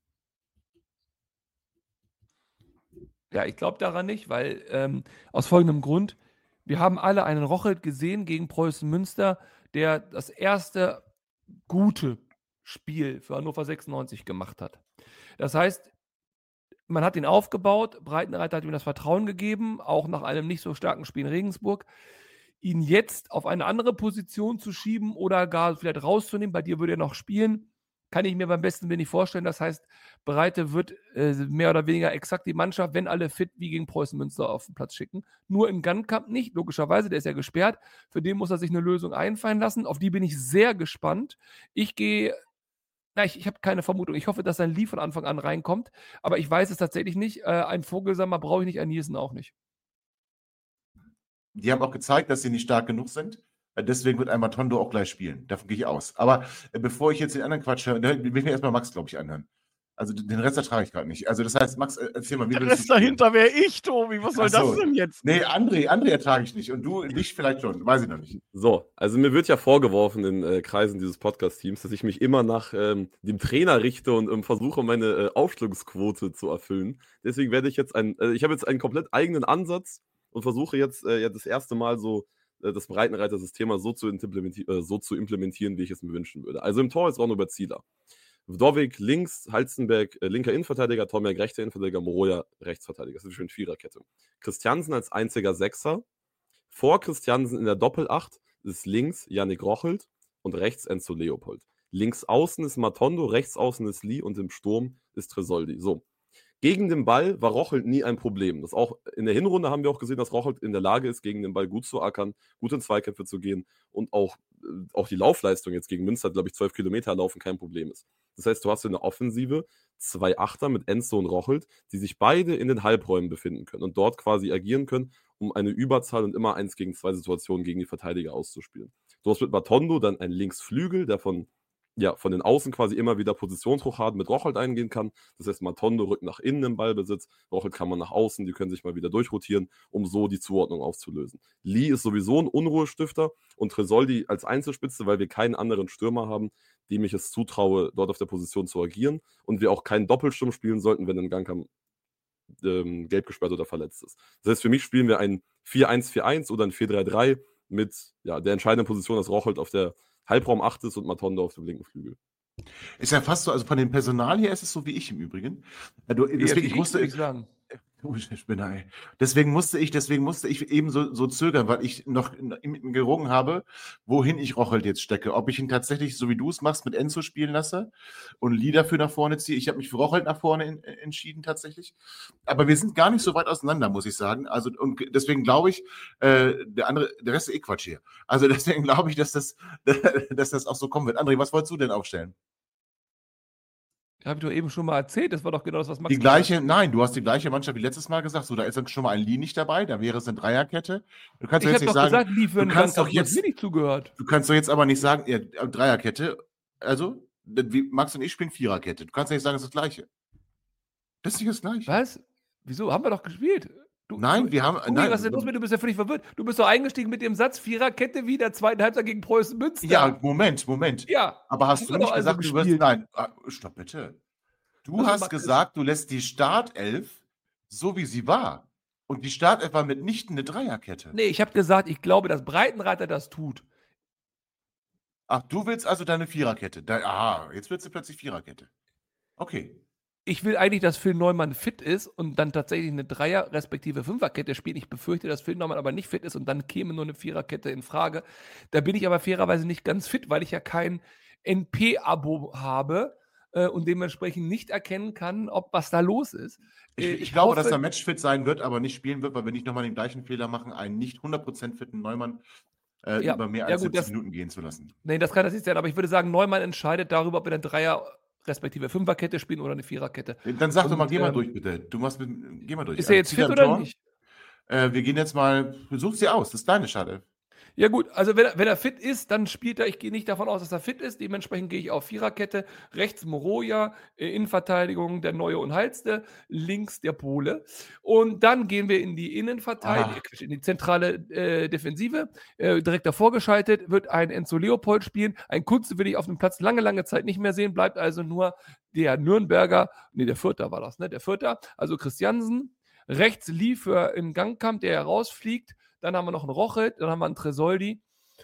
Ja, ich glaube daran nicht, weil ähm, aus folgendem Grund, wir haben alle einen Rochelt gesehen gegen Preußen Münster, der das erste gute Spiel für Hannover sechsundneunzig gemacht hat. Das heißt, man hat ihn aufgebaut, Breitenreiter hat ihm das Vertrauen gegeben, auch nach einem nicht so starken Spiel in Regensburg. Ihn jetzt auf eine andere Position zu schieben oder gar vielleicht rauszunehmen, bei dir würde er noch spielen, kann ich mir beim besten Willen nicht vorstellen. Das heißt, Breite wird äh, mehr oder weniger exakt die Mannschaft, wenn alle fit, wie gegen Preußen Münster auf den Platz schicken. Nur in Gunkamp nicht, logischerweise, der ist ja gesperrt. Für den muss er sich eine Lösung einfallen lassen. Auf die bin ich sehr gespannt. Ich gehe Na, ich, ich habe keine Vermutung. Ich hoffe, dass ein Lee von Anfang an reinkommt, aber ich weiß es tatsächlich nicht. Äh, ein Vogelsammer brauche ich nicht, ein Nielsen auch nicht. Die haben auch gezeigt, dass sie nicht stark genug sind. Deswegen wird ein Matondo auch gleich spielen. Davon gehe ich aus. Aber äh, bevor ich jetzt den anderen Quatsch höre, will ich mir erstmal Max, glaube ich, anhören. Also den Rest ertrage ich gerade nicht. Also das heißt, Max, äh, erzähl mal, wie Der willst du Rest spielen? dahinter wäre ich, Tobi. Was soll Ach so. das denn jetzt? Nee, André, André ertrage ich nicht. Und du, dich vielleicht schon. Weiß ich noch nicht. So, also mir wird ja vorgeworfen in äh, Kreisen dieses Podcast-Teams, dass ich mich immer nach ähm, dem Trainer richte und ähm, versuche, meine äh, Aufstellungsquote zu erfüllen. Deswegen werde ich jetzt ein, äh, ich habe jetzt einen komplett eigenen Ansatz und versuche jetzt äh, ja das erste Mal so äh, das Breitenreiter-System mal so zu, implementi- äh, so zu implementieren, wie ich es mir wünschen würde. Also im Tor ist Ronno Zieler. Wdowik links, Halzenberg äh, linker Innenverteidiger, Tomiak rechter Innenverteidiger, Moroja Rechtsverteidiger. Das ist eine schöne Viererkette. Christiansen als einziger Sechser. Vor Christiansen in der Doppelacht ist links Yannick Rochelt und rechts Enzo Leopold. Links außen ist Matondo, rechts außen ist Lee und im Sturm ist Tresoldi. So. Gegen den Ball war Rochelt nie ein Problem. Das auch in der Hinrunde haben wir auch gesehen, dass Rochelt in der Lage ist, gegen den Ball gut zu ackern, gut in Zweikämpfe zu gehen und auch, äh, auch die Laufleistung jetzt gegen Münster, glaube ich, zwölf Kilometer laufen kein Problem ist. Das heißt, du hast in der Offensive zwei Achter mit Enzo und Rochelt, die sich beide in den Halbräumen befinden können und dort quasi agieren können, um eine Überzahl und immer eins gegen zwei Situationen gegen die Verteidiger auszuspielen. Du hast mit Matondo dann einen Linksflügel, der von ja, von den Außen quasi immer wieder Positionshochhaben mit Rochelt eingehen kann. Das heißt, Matondo rückt nach innen im Ballbesitz, Rochelt kann man nach außen, die können sich mal wieder durchrotieren, um so die Zuordnung aufzulösen. Lee ist sowieso ein Unruhestifter und Tresoldi als Einzelspitze, weil wir keinen anderen Stürmer haben, dem ich es zutraue, dort auf der Position zu agieren und wir auch keinen Doppelsturm spielen sollten, wenn ein Gangkamp ähm, gelb gesperrt oder verletzt ist. Das heißt, für mich spielen wir ein vier eins vier eins oder ein vier drei drei mit ja, der entscheidenden Position, dass Rochelt auf der Halbraum acht ist und Matondo auf dem linken Flügel. Ist ja fast so, also von dem Personal her ist es so wie ich im Übrigen. Du, deswegen, ich musste, ich sagen. Oh, Spinner, ey. Deswegen musste ich, deswegen musste ich eben so, so zögern, weil ich noch gerungen habe, wohin ich Rochelt jetzt stecke. Ob ich ihn tatsächlich, so wie du es machst, mit Enzo spielen lasse und Lee dafür nach vorne ziehe. Ich habe mich für Rochelt nach vorne in, entschieden tatsächlich. Aber wir sind gar nicht so weit auseinander, muss ich sagen. Also, und deswegen glaube ich, äh, der andere, der Rest ist eh Quatsch hier. Also deswegen glaube ich, dass das, dass das auch so kommen wird. André, was wolltest du denn aufstellen? Habe ich doch eben schon mal erzählt, das war doch genau das, was Max Die gleiche, nein, du hast die gleiche Mannschaft wie letztes Mal gesagt. So, da ist dann schon mal ein Lee nicht dabei, da wäre es eine Dreierkette. Du kannst Ich doch jetzt habe nicht doch sagen, gesagt, Lee für du einen kannst Gang, doch du hast jetzt, mir nicht zugehört. du kannst doch jetzt aber nicht sagen, ja, Dreierkette, also, wie Max und ich spielen Viererkette. Du kannst doch nicht sagen, es ist das Gleiche. Das ist nicht das Gleiche. Was? Wieso? Haben wir doch gespielt. Du, Nein, du, wir haben, Tobi, nein. was ist denn los mit dir? Du bist ja völlig verwirrt. Du bist doch eingestiegen mit dem Satz Viererkette wie der zweiten Halbzeit gegen Preußen Münster. Ja, Moment, Moment. Ja. Aber hast Haben du wir nicht doch also gesagt, du wirst, gespielt. nein, ah, stopp bitte. Du Also, hast Max, gesagt, du lässt die Startelf so, wie sie war. Und die Startelf war mitnichten eine Dreierkette. Nee, ich habe gesagt, ich glaube, dass Breitenreiter das tut. Ach, du willst also deine Viererkette. Da, aha, jetzt wird sie plötzlich Viererkette. Okay. Ich will eigentlich, dass Phil Neumann fit ist und dann tatsächlich eine Dreier- respektive Fünferkette spielt. Ich befürchte, dass Phil Neumann aber nicht fit ist und dann käme nur eine Viererkette in Frage. Da bin ich aber fairerweise nicht ganz fit, weil ich ja kein N P-Abo habe äh, und dementsprechend nicht erkennen kann, ob was da los ist. Ich, Äh, ich, glaube, hoffe, dass er matchfit sein wird, aber nicht spielen wird, weil wir nicht nochmal den gleichen Fehler machen, einen nicht hundert Prozent fitten Neumann äh, Ja, über mehr ja als gut, siebzig das- Minuten gehen zu lassen. Nee, das kann das nicht sein, aber ich würde sagen, Neumann entscheidet darüber, ob wir eine Dreier- respektive Fünferkette spielen oder eine Viererkette. Dann sag doch Und, mal, geh mal ähm, durch, bitte. Du machst mit, geh mal durch. Ist er jetzt Zieh da fit ein oder Tor. nicht? Äh, wir gehen jetzt mal, such sie aus, das ist deine Startelf. Ja gut, also wenn er, wenn er fit ist, dann spielt er, ich gehe nicht davon aus, dass er fit ist, dementsprechend gehe ich auf Viererkette, rechts Moroja, äh, Innenverteidigung der Neue und Heilste, links der Pole und dann gehen wir in die Innenverteidigung, Ah. in die zentrale äh, Defensive, äh, direkt davor geschaltet, wird ein Enzo Leopold spielen, ein Kunze will ich auf dem Platz lange, lange Zeit nicht mehr sehen, bleibt also nur der Nürnberger, nee, der Vierter war das, ne, der Vierter, also Christiansen, rechts Lee für einen Gangkamp, der herausfliegt. Dann haben wir noch einen Rochelt, dann haben wir einen Tresoldi.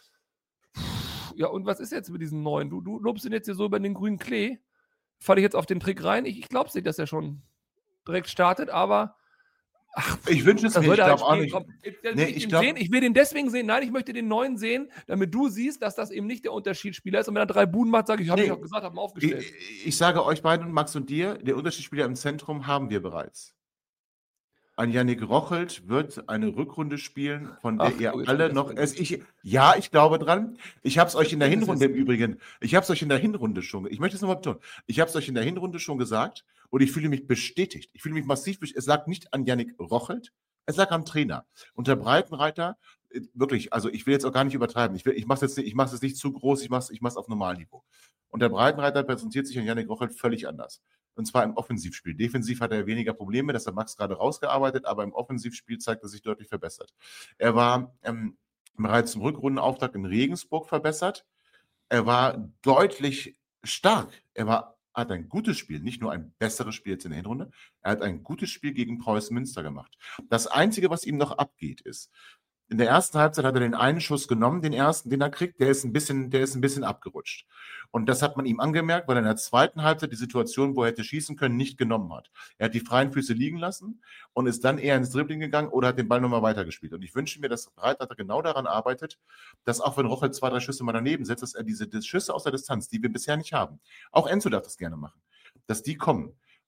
Ja, und was ist jetzt mit diesen neuen? Du, du lobst ihn jetzt hier so über den grünen Klee. Falle ich jetzt auf den Trick rein? Ich, ich glaube es nicht, dass er schon direkt startet, aber. Ach, Ich wünsche es das mir, sollte ich halt glaube auch spielen. nicht. Komm, ich, will Nee, ich ich ihn glaub- sehen. Ich will den deswegen sehen. Nein, ich möchte den neuen sehen, damit du siehst, dass das eben nicht der Unterschiedsspieler ist. Und wenn er drei Buden macht, sage ich, habe Nee. ich auch gesagt, habe ihn aufgestellt. Ich, ich sage euch beiden, Max und dir, der Unterschiedsspieler im Zentrum haben wir bereits. Ein Yannick Rochelt wird eine Rückrunde spielen, von der Ach, ihr du, jetzt alle kommt das noch. wieder. Es, ich, ja, ich glaube dran. Ich habe es euch in der Das ist Hinrunde es. im Übrigen, ich habe es euch in der Hinrunde schon, ich möchte es nochmal betonen, ich habe es euch in der Hinrunde schon gesagt und ich fühle mich bestätigt. Ich fühle mich massiv bestätigt. Es lag nicht an Yannick Rochelt, es lag am Trainer. Und der Breitenreiter, äh, wirklich, also ich will jetzt auch gar nicht übertreiben. Ich, will- ich mache es jetzt, nicht- ich mach's jetzt nicht zu groß, ich mache es ich mach's auf Normalniveau. Und der Breitenreiter präsentiert sich an Yannick Rochelt völlig anders. Und zwar im Offensivspiel. Defensiv hat er weniger Probleme, das hat Max gerade rausgearbeitet, aber im Offensivspiel zeigt er sich deutlich verbessert. Er war ähm, bereits zum Rückrundenauftakt in Regensburg verbessert. Er war deutlich stark. Er war, hat ein gutes Spiel, nicht nur ein besseres Spiel jetzt in der Hinrunde, er hat ein gutes Spiel gegen Preußen Münster gemacht. Das Einzige, was ihm noch abgeht, ist, in der ersten Halbzeit hat er den einen Schuss genommen, den ersten, den er kriegt, der ist ein bisschen, der ist ein bisschen abgerutscht. Und das hat man ihm angemerkt, weil er in der zweiten Halbzeit die Situation, wo er hätte schießen können, nicht genommen hat. Er hat die freien Füße liegen lassen und ist dann eher ins Dribbling gegangen oder hat den Ball nochmal weitergespielt. Und ich wünsche mir, dass Breitenreiter genau daran arbeitet, dass auch wenn Rochel zwei, drei Schüsse mal daneben setzt, dass er diese die Schüsse aus der Distanz, die wir bisher nicht haben, auch Enzo darf das gerne machen, dass die kommen.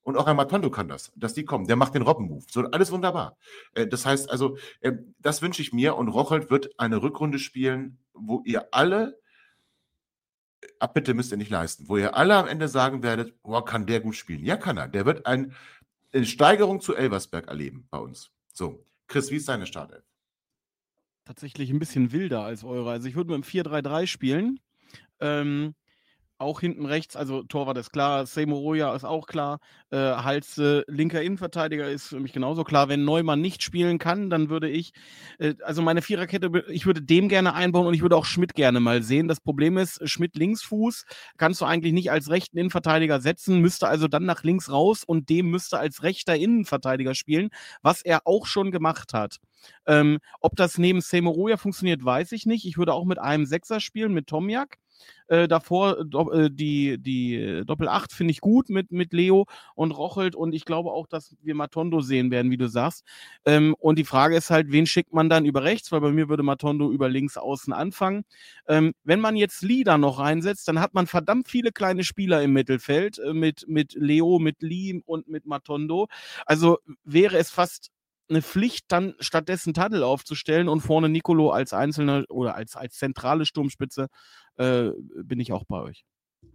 Und auch ein Matondo kann das, dass die kommen. Der macht den Robben-Move. So, alles wunderbar. Äh, das heißt also, äh, das wünsche ich mir. Und Rochelt wird eine Rückrunde spielen, wo ihr alle, Abbitte müsst ihr nicht leisten, wo ihr alle am Ende sagen werdet, boah, kann der gut spielen. Ja, kann er. Der wird ein, eine Steigerung zu Elversberg erleben bei uns. So, Chris, wie ist deine Startelf? Tatsächlich ein bisschen wilder als eure. Also ich würde mit dem vier drei drei spielen. Ähm, auch hinten rechts, also Torwart ist klar, Semoroja ist auch klar, äh, Halse, linker Innenverteidiger ist für mich genauso klar. Wenn Neumann nicht spielen kann, dann würde ich, äh, also meine Viererkette, ich würde dem gerne einbauen und ich würde auch Schmidt gerne mal sehen. Das Problem ist, Schmidt Linksfuß kannst du eigentlich nicht als rechten Innenverteidiger setzen, müsste also dann nach links raus und dem müsste als rechter Innenverteidiger spielen, was er auch schon gemacht hat. Ähm, ob das neben Semoroja funktioniert, weiß ich nicht. Ich würde auch mit einem Sechser spielen, mit Tomjak. Äh, davor do, äh, die, die Doppel-Acht finde ich gut mit, mit Leo und Rochelt und ich glaube auch, dass wir Matondo sehen werden, wie du sagst. Ähm, und die Frage ist halt, wen schickt man dann über rechts, weil bei mir würde Matondo über links außen anfangen. Ähm, wenn man jetzt Lee da noch reinsetzt, dann hat man verdammt viele kleine Spieler im Mittelfeld äh, mit, mit Leo, mit Lee und mit Matondo. Also wäre es fast eine Pflicht, dann stattdessen Tadl aufzustellen und vorne Nicolo als einzelne oder als, als zentrale Sturmspitze, äh, bin ich auch bei euch.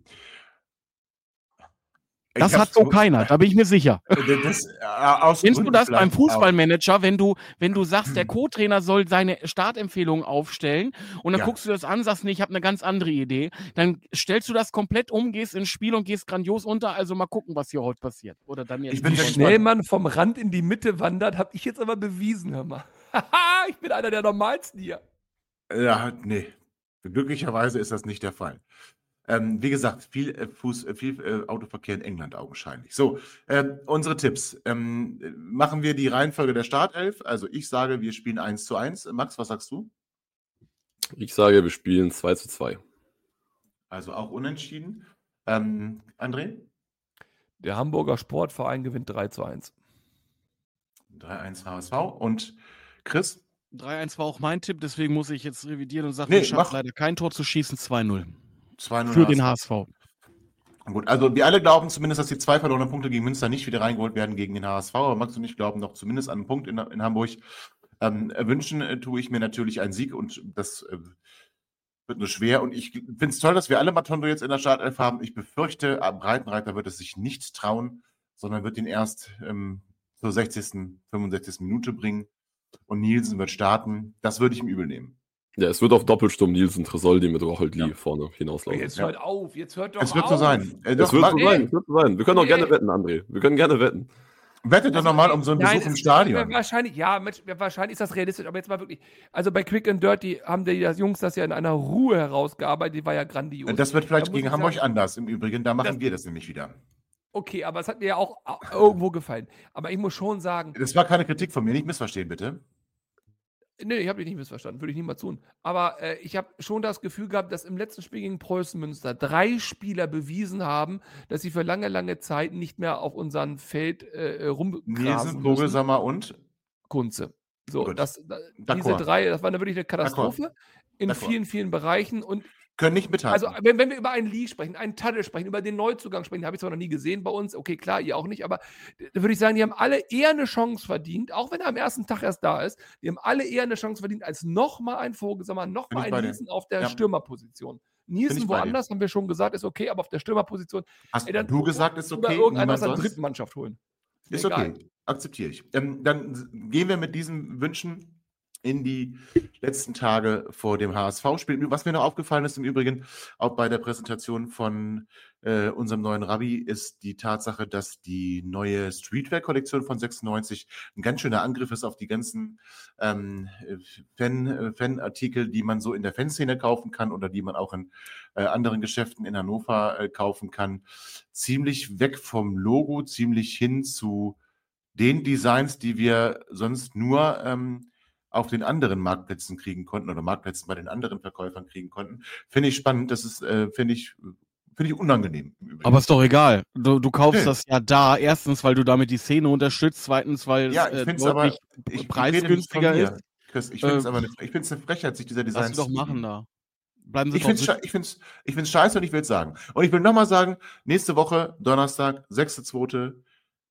Das hat so keiner, da bin ich mir sicher. Das, äh, aus Kennst du Gründen das beim vielleicht auch. Fußballmanager, wenn du, wenn du sagst, der Co-Trainer soll seine Startempfehlung aufstellen und dann Ja. guckst du das an, sagst, nee, ich habe eine ganz andere Idee, dann stellst du das komplett um, gehst ins Spiel und gehst grandios unter, also mal gucken, was hier heute passiert. Oder dann jetzt Ich bin Wie sehr schnell man vom Rand in die Mitte wandert, habe ich jetzt aber bewiesen, hör mal. Haha, ich bin einer der normalsten hier. Ja, nee. Glücklicherweise ist das nicht der Fall. Ähm, wie gesagt, viel, äh, Fuß, äh, viel äh, Autoverkehr in England augenscheinlich. So, ähm, unsere Tipps. Ähm, machen wir die Reihenfolge der Startelf. Also ich sage, wir spielen eins zu eins. Max, was sagst du? Ich sage, wir spielen zwei zu zwei. Also auch unentschieden. Ähm, André? Der Hamburger Sportverein gewinnt drei zu eins. drei eins H S V. Und Chris? drei eins war auch mein Tipp, deswegen muss ich jetzt revidieren und sagen, Nee, wir schaffen mach. leider kein Tor zu schießen, zwei null. zwei null Für den H S V. Gut, also wir alle glauben zumindest, dass die zwei verlorenen Punkte gegen Münster nicht wieder reingeholt werden gegen den H S V. Aber Max und ich glauben noch zumindest an einen Punkt in, in Hamburg. Ähm, wünschen äh, tue ich mir natürlich einen Sieg und das äh, wird nur schwer. Und ich finde es toll, dass wir alle Matondo jetzt in der Startelf haben. Ich befürchte, äh, Breitenreiter wird es sich nicht trauen, sondern wird ihn erst ähm, zur sechzigsten, fünfundsechzigsten Minute bringen. Und Nielsen wird starten. Das würde ich ihm übel nehmen. Ja, es wird auf Doppelsturm Nielsen Tresoldi mit Rochelt Lee Ja. vorne hinauslaufen. Jetzt Ja. hört auf, jetzt hört doch Es wird auf. so sein. Äh, Es doch, wird ma- so sein, es wird so sein. Wir können auch Nee. gerne wetten, André. Wir können gerne wetten. Wettet doch nochmal um so einen Nein, Besuch im es- Stadion. Wahrscheinlich, ja, mit- wahrscheinlich ist das realistisch, aber jetzt mal wirklich. Also bei Quick and Dirty haben die das Jungs das ja in einer Ruhe herausgearbeitet, die war ja grandios. Das wird vielleicht Da muss gegen ich Hamburg sagen, anders im Übrigen. Da machen Das- wir das nämlich wieder. Okay, aber es hat mir ja auch au- irgendwo gefallen. Aber ich muss schon sagen, Das war keine Kritik von mir, nicht missverstehen, bitte. nee, ich habe dich nicht missverstanden, würde ich niemals tun. Aber äh, ich habe schon das Gefühl gehabt, dass im letzten Spiel gegen Preußen Münster drei Spieler bewiesen haben, dass sie für lange, lange Zeit nicht mehr auf unserem Feld äh, rumgrasen Nielsen, müssen. Vogelsammer und Kunze. So, Gut. das, da, D'accord. diese drei, das war eine wirklich eine Katastrophe in D'accord. vielen, vielen Bereichen. Und können nicht mithalten. also, wenn, wenn wir über einen Lee sprechen, einen Tadl sprechen, über den Neuzugang sprechen, habe ich zwar noch nie gesehen bei uns, okay, klar, ihr auch nicht, aber da würde ich sagen, die haben alle eher eine Chance verdient, auch wenn er am ersten Tag erst da ist, die haben alle eher eine Chance verdient, als nochmal ein Vogelsammer, Bin nochmal ich bei ein dir. Nielsen auf der Ja. Stürmerposition. Bin Nielsen ich bei dir. woanders, haben wir schon gesagt, ist okay, aber auf der Stürmerposition, Hast ey, dann- du gesagt, ist oder okay? irgendeiner aus Niemand der sonst? dritten Mannschaft holen. Ist Mir egal. okay. Akzeptiere ich. Ähm, dann s- gehen wir mit diesen Wünschen in die letzten Tage vor dem H S V-Spiel. Was mir noch aufgefallen ist im Übrigen, auch bei der Präsentation von äh, unserem neuen Rabbi, ist die Tatsache, dass die neue Streetwear-Kollektion von sechsundneunzig ein ganz schöner Angriff ist auf die ganzen ähm, Fan, äh, Fanartikel, die man so in der Fanszene kaufen kann oder die man auch in äh, anderen Geschäften in Hannover äh, kaufen kann. Ziemlich weg vom Logo, ziemlich hin zu den Designs, die wir sonst nur ähm, auf den anderen Marktplätzen kriegen konnten oder Marktplätzen bei den anderen Verkäufern kriegen konnten. Finde ich spannend, das ist, äh, finde ich, finde ich unangenehm. Im Übrigen. Aber ist doch egal. Du, du kaufst Nee. das ja da. Erstens, weil du damit die Szene unterstützt. Zweitens, weil ja, es ich äh, finde es aber, deutlich ich, ich preisgünstiger rede nicht von ist. mir, Chris, ich finde es Äh, aber eine, ich finde es eine Frechheit, sich dieser Lass Designs sie doch machen da. Bleiben sie Ich doch finde es sicher. ich find's, ich find's scheiße und ich will es sagen. Und ich will nochmal sagen, nächste Woche, Donnerstag, sechster zweiter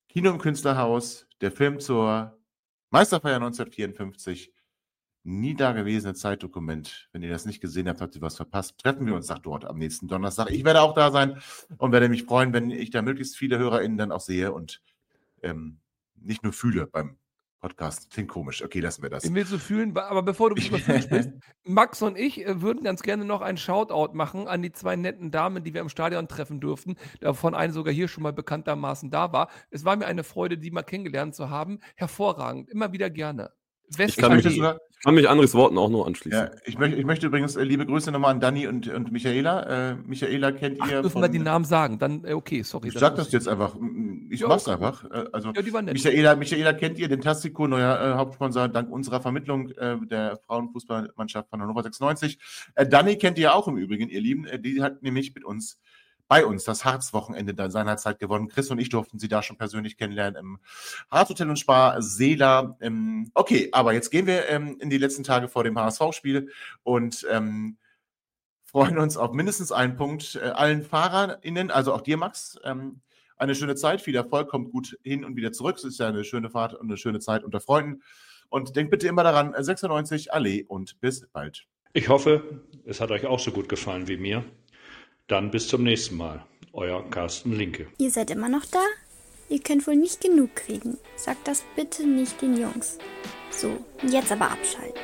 Kino im Künstlerhaus, der Film zur Meisterfeier neunzehnhundertvierundfünfzig. Nie dagewesene Zeitdokument. Wenn ihr das nicht gesehen habt, habt ihr was verpasst. Treffen wir uns doch dort am nächsten Donnerstag. Ich werde auch da sein und werde mich freuen, wenn ich da möglichst viele HörerInnen dann auch sehe und ähm, nicht nur fühle beim Podcast. Klingt komisch. Okay, lassen wir das. Den willst du fühlen, aber bevor du über Fühlen sprichst, Max und ich äh, würden ganz gerne noch einen Shoutout machen an die zwei netten Damen, die wir im Stadion treffen durften, davon eine sogar hier schon mal bekanntermaßen da war. Es war mir eine Freude, die mal kennengelernt zu haben. Hervorragend. Immer wieder gerne. Ich kann, mich, ich kann mich Andres Worten auch noch anschließen. Ja, ich, möchte, ich möchte übrigens äh, liebe Grüße nochmal an Dani und, und Michaela. Äh, Michaela kennt Ach, ihr. dürfen von, wir die Namen sagen? Dann, äh, okay, sorry. Ich sag das jetzt einfach. Ich Ja, mach's okay. einfach. Äh, Also, Ja, die war nett. Michaela, Michaela kennt ihr, den Tastico, neuer äh, Hauptsponsor, dank unserer Vermittlung äh, der Frauenfußballmannschaft von Hannover sechsundneunzig. Äh, Dani kennt ihr auch im Übrigen, ihr Lieben. Äh, die hat nämlich mit uns bei uns das Harz-Wochenende da seinerzeit gewonnen. Chris und ich durften sie da schon persönlich kennenlernen im Harz-Hotel und Spa Seela. Ähm, okay, aber jetzt gehen wir ähm, in die letzten Tage vor dem H S V-Spiel und ähm, freuen uns auf mindestens einen Punkt. Äh, allen FahrerInnen, also auch dir, Max, ähm, eine schöne Zeit, viel Erfolg, kommt gut hin und wieder zurück. Es ist ja eine schöne Fahrt und eine schöne Zeit unter Freunden. Und denkt bitte immer daran, sechsundneunzig, Allee und bis bald. Ich hoffe, es hat euch auch so gut gefallen wie mir. Dann bis zum nächsten Mal. Euer Carsten Linke. Ihr seid immer noch da? Ihr könnt wohl nicht genug kriegen. Sagt das bitte nicht den Jungs. So, jetzt aber abschalten.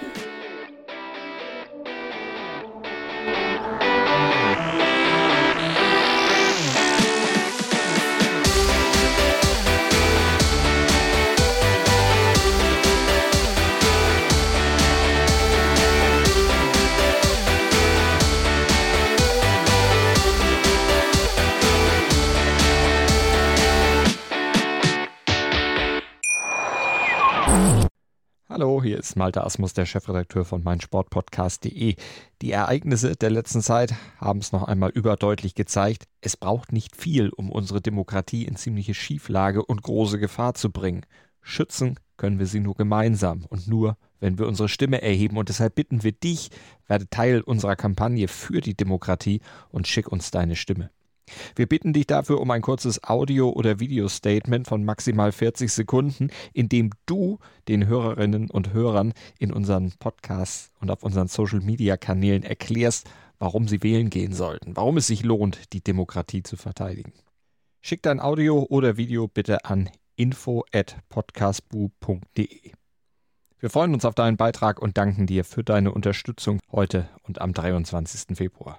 Hallo, hier ist Malte Asmus, der Chefredakteur von meinsportpodcast punkt de. Die Ereignisse der letzten Zeit haben es noch einmal überdeutlich gezeigt. Es braucht nicht viel, um unsere Demokratie in ziemliche Schieflage und große Gefahr zu bringen. Schützen können wir sie nur gemeinsam und nur, wenn wir unsere Stimme erheben. Und deshalb bitten wir dich, werde Teil unserer Kampagne für die Demokratie und schick uns deine Stimme. Wir bitten dich dafür um ein kurzes Audio- oder Videostatement von maximal vierzig Sekunden, in dem du den Hörerinnen und Hörern in unseren Podcasts und auf unseren Social-Media-Kanälen erklärst, warum sie wählen gehen sollten, warum es sich lohnt, die Demokratie zu verteidigen. Schick dein Audio oder Video bitte an info at podcastbu punkt de. Wir freuen uns auf deinen Beitrag und danken dir für deine Unterstützung heute und am dreiundzwanzigsten Februar.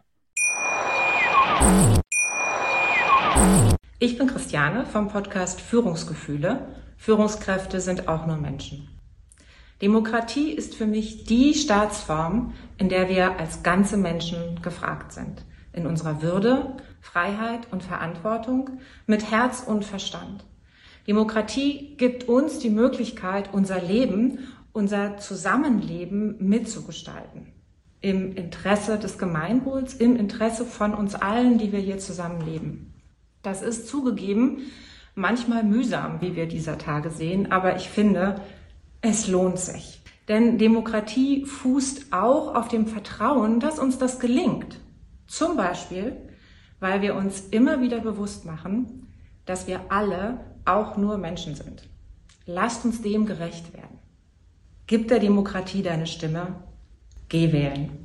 Ich bin Christiane vom Podcast Führungsgefühle. Führungskräfte sind auch nur Menschen. Demokratie ist für mich die Staatsform, in der wir als ganze Menschen gefragt sind. In unserer Würde, Freiheit und Verantwortung, mit Herz und Verstand. Demokratie gibt uns die Möglichkeit, unser Leben, unser Zusammenleben mitzugestalten. Im Interesse des Gemeinwohls, im Interesse von uns allen, die wir hier zusammenleben. Das ist zugegeben manchmal mühsam, wie wir dieser Tage sehen, aber ich finde, es lohnt sich. Denn Demokratie fußt auch auf dem Vertrauen, dass uns das gelingt. Zum Beispiel, weil wir uns immer wieder bewusst machen, dass wir alle auch nur Menschen sind. Lasst uns dem gerecht werden. Gib der Demokratie deine Stimme. Geh wählen.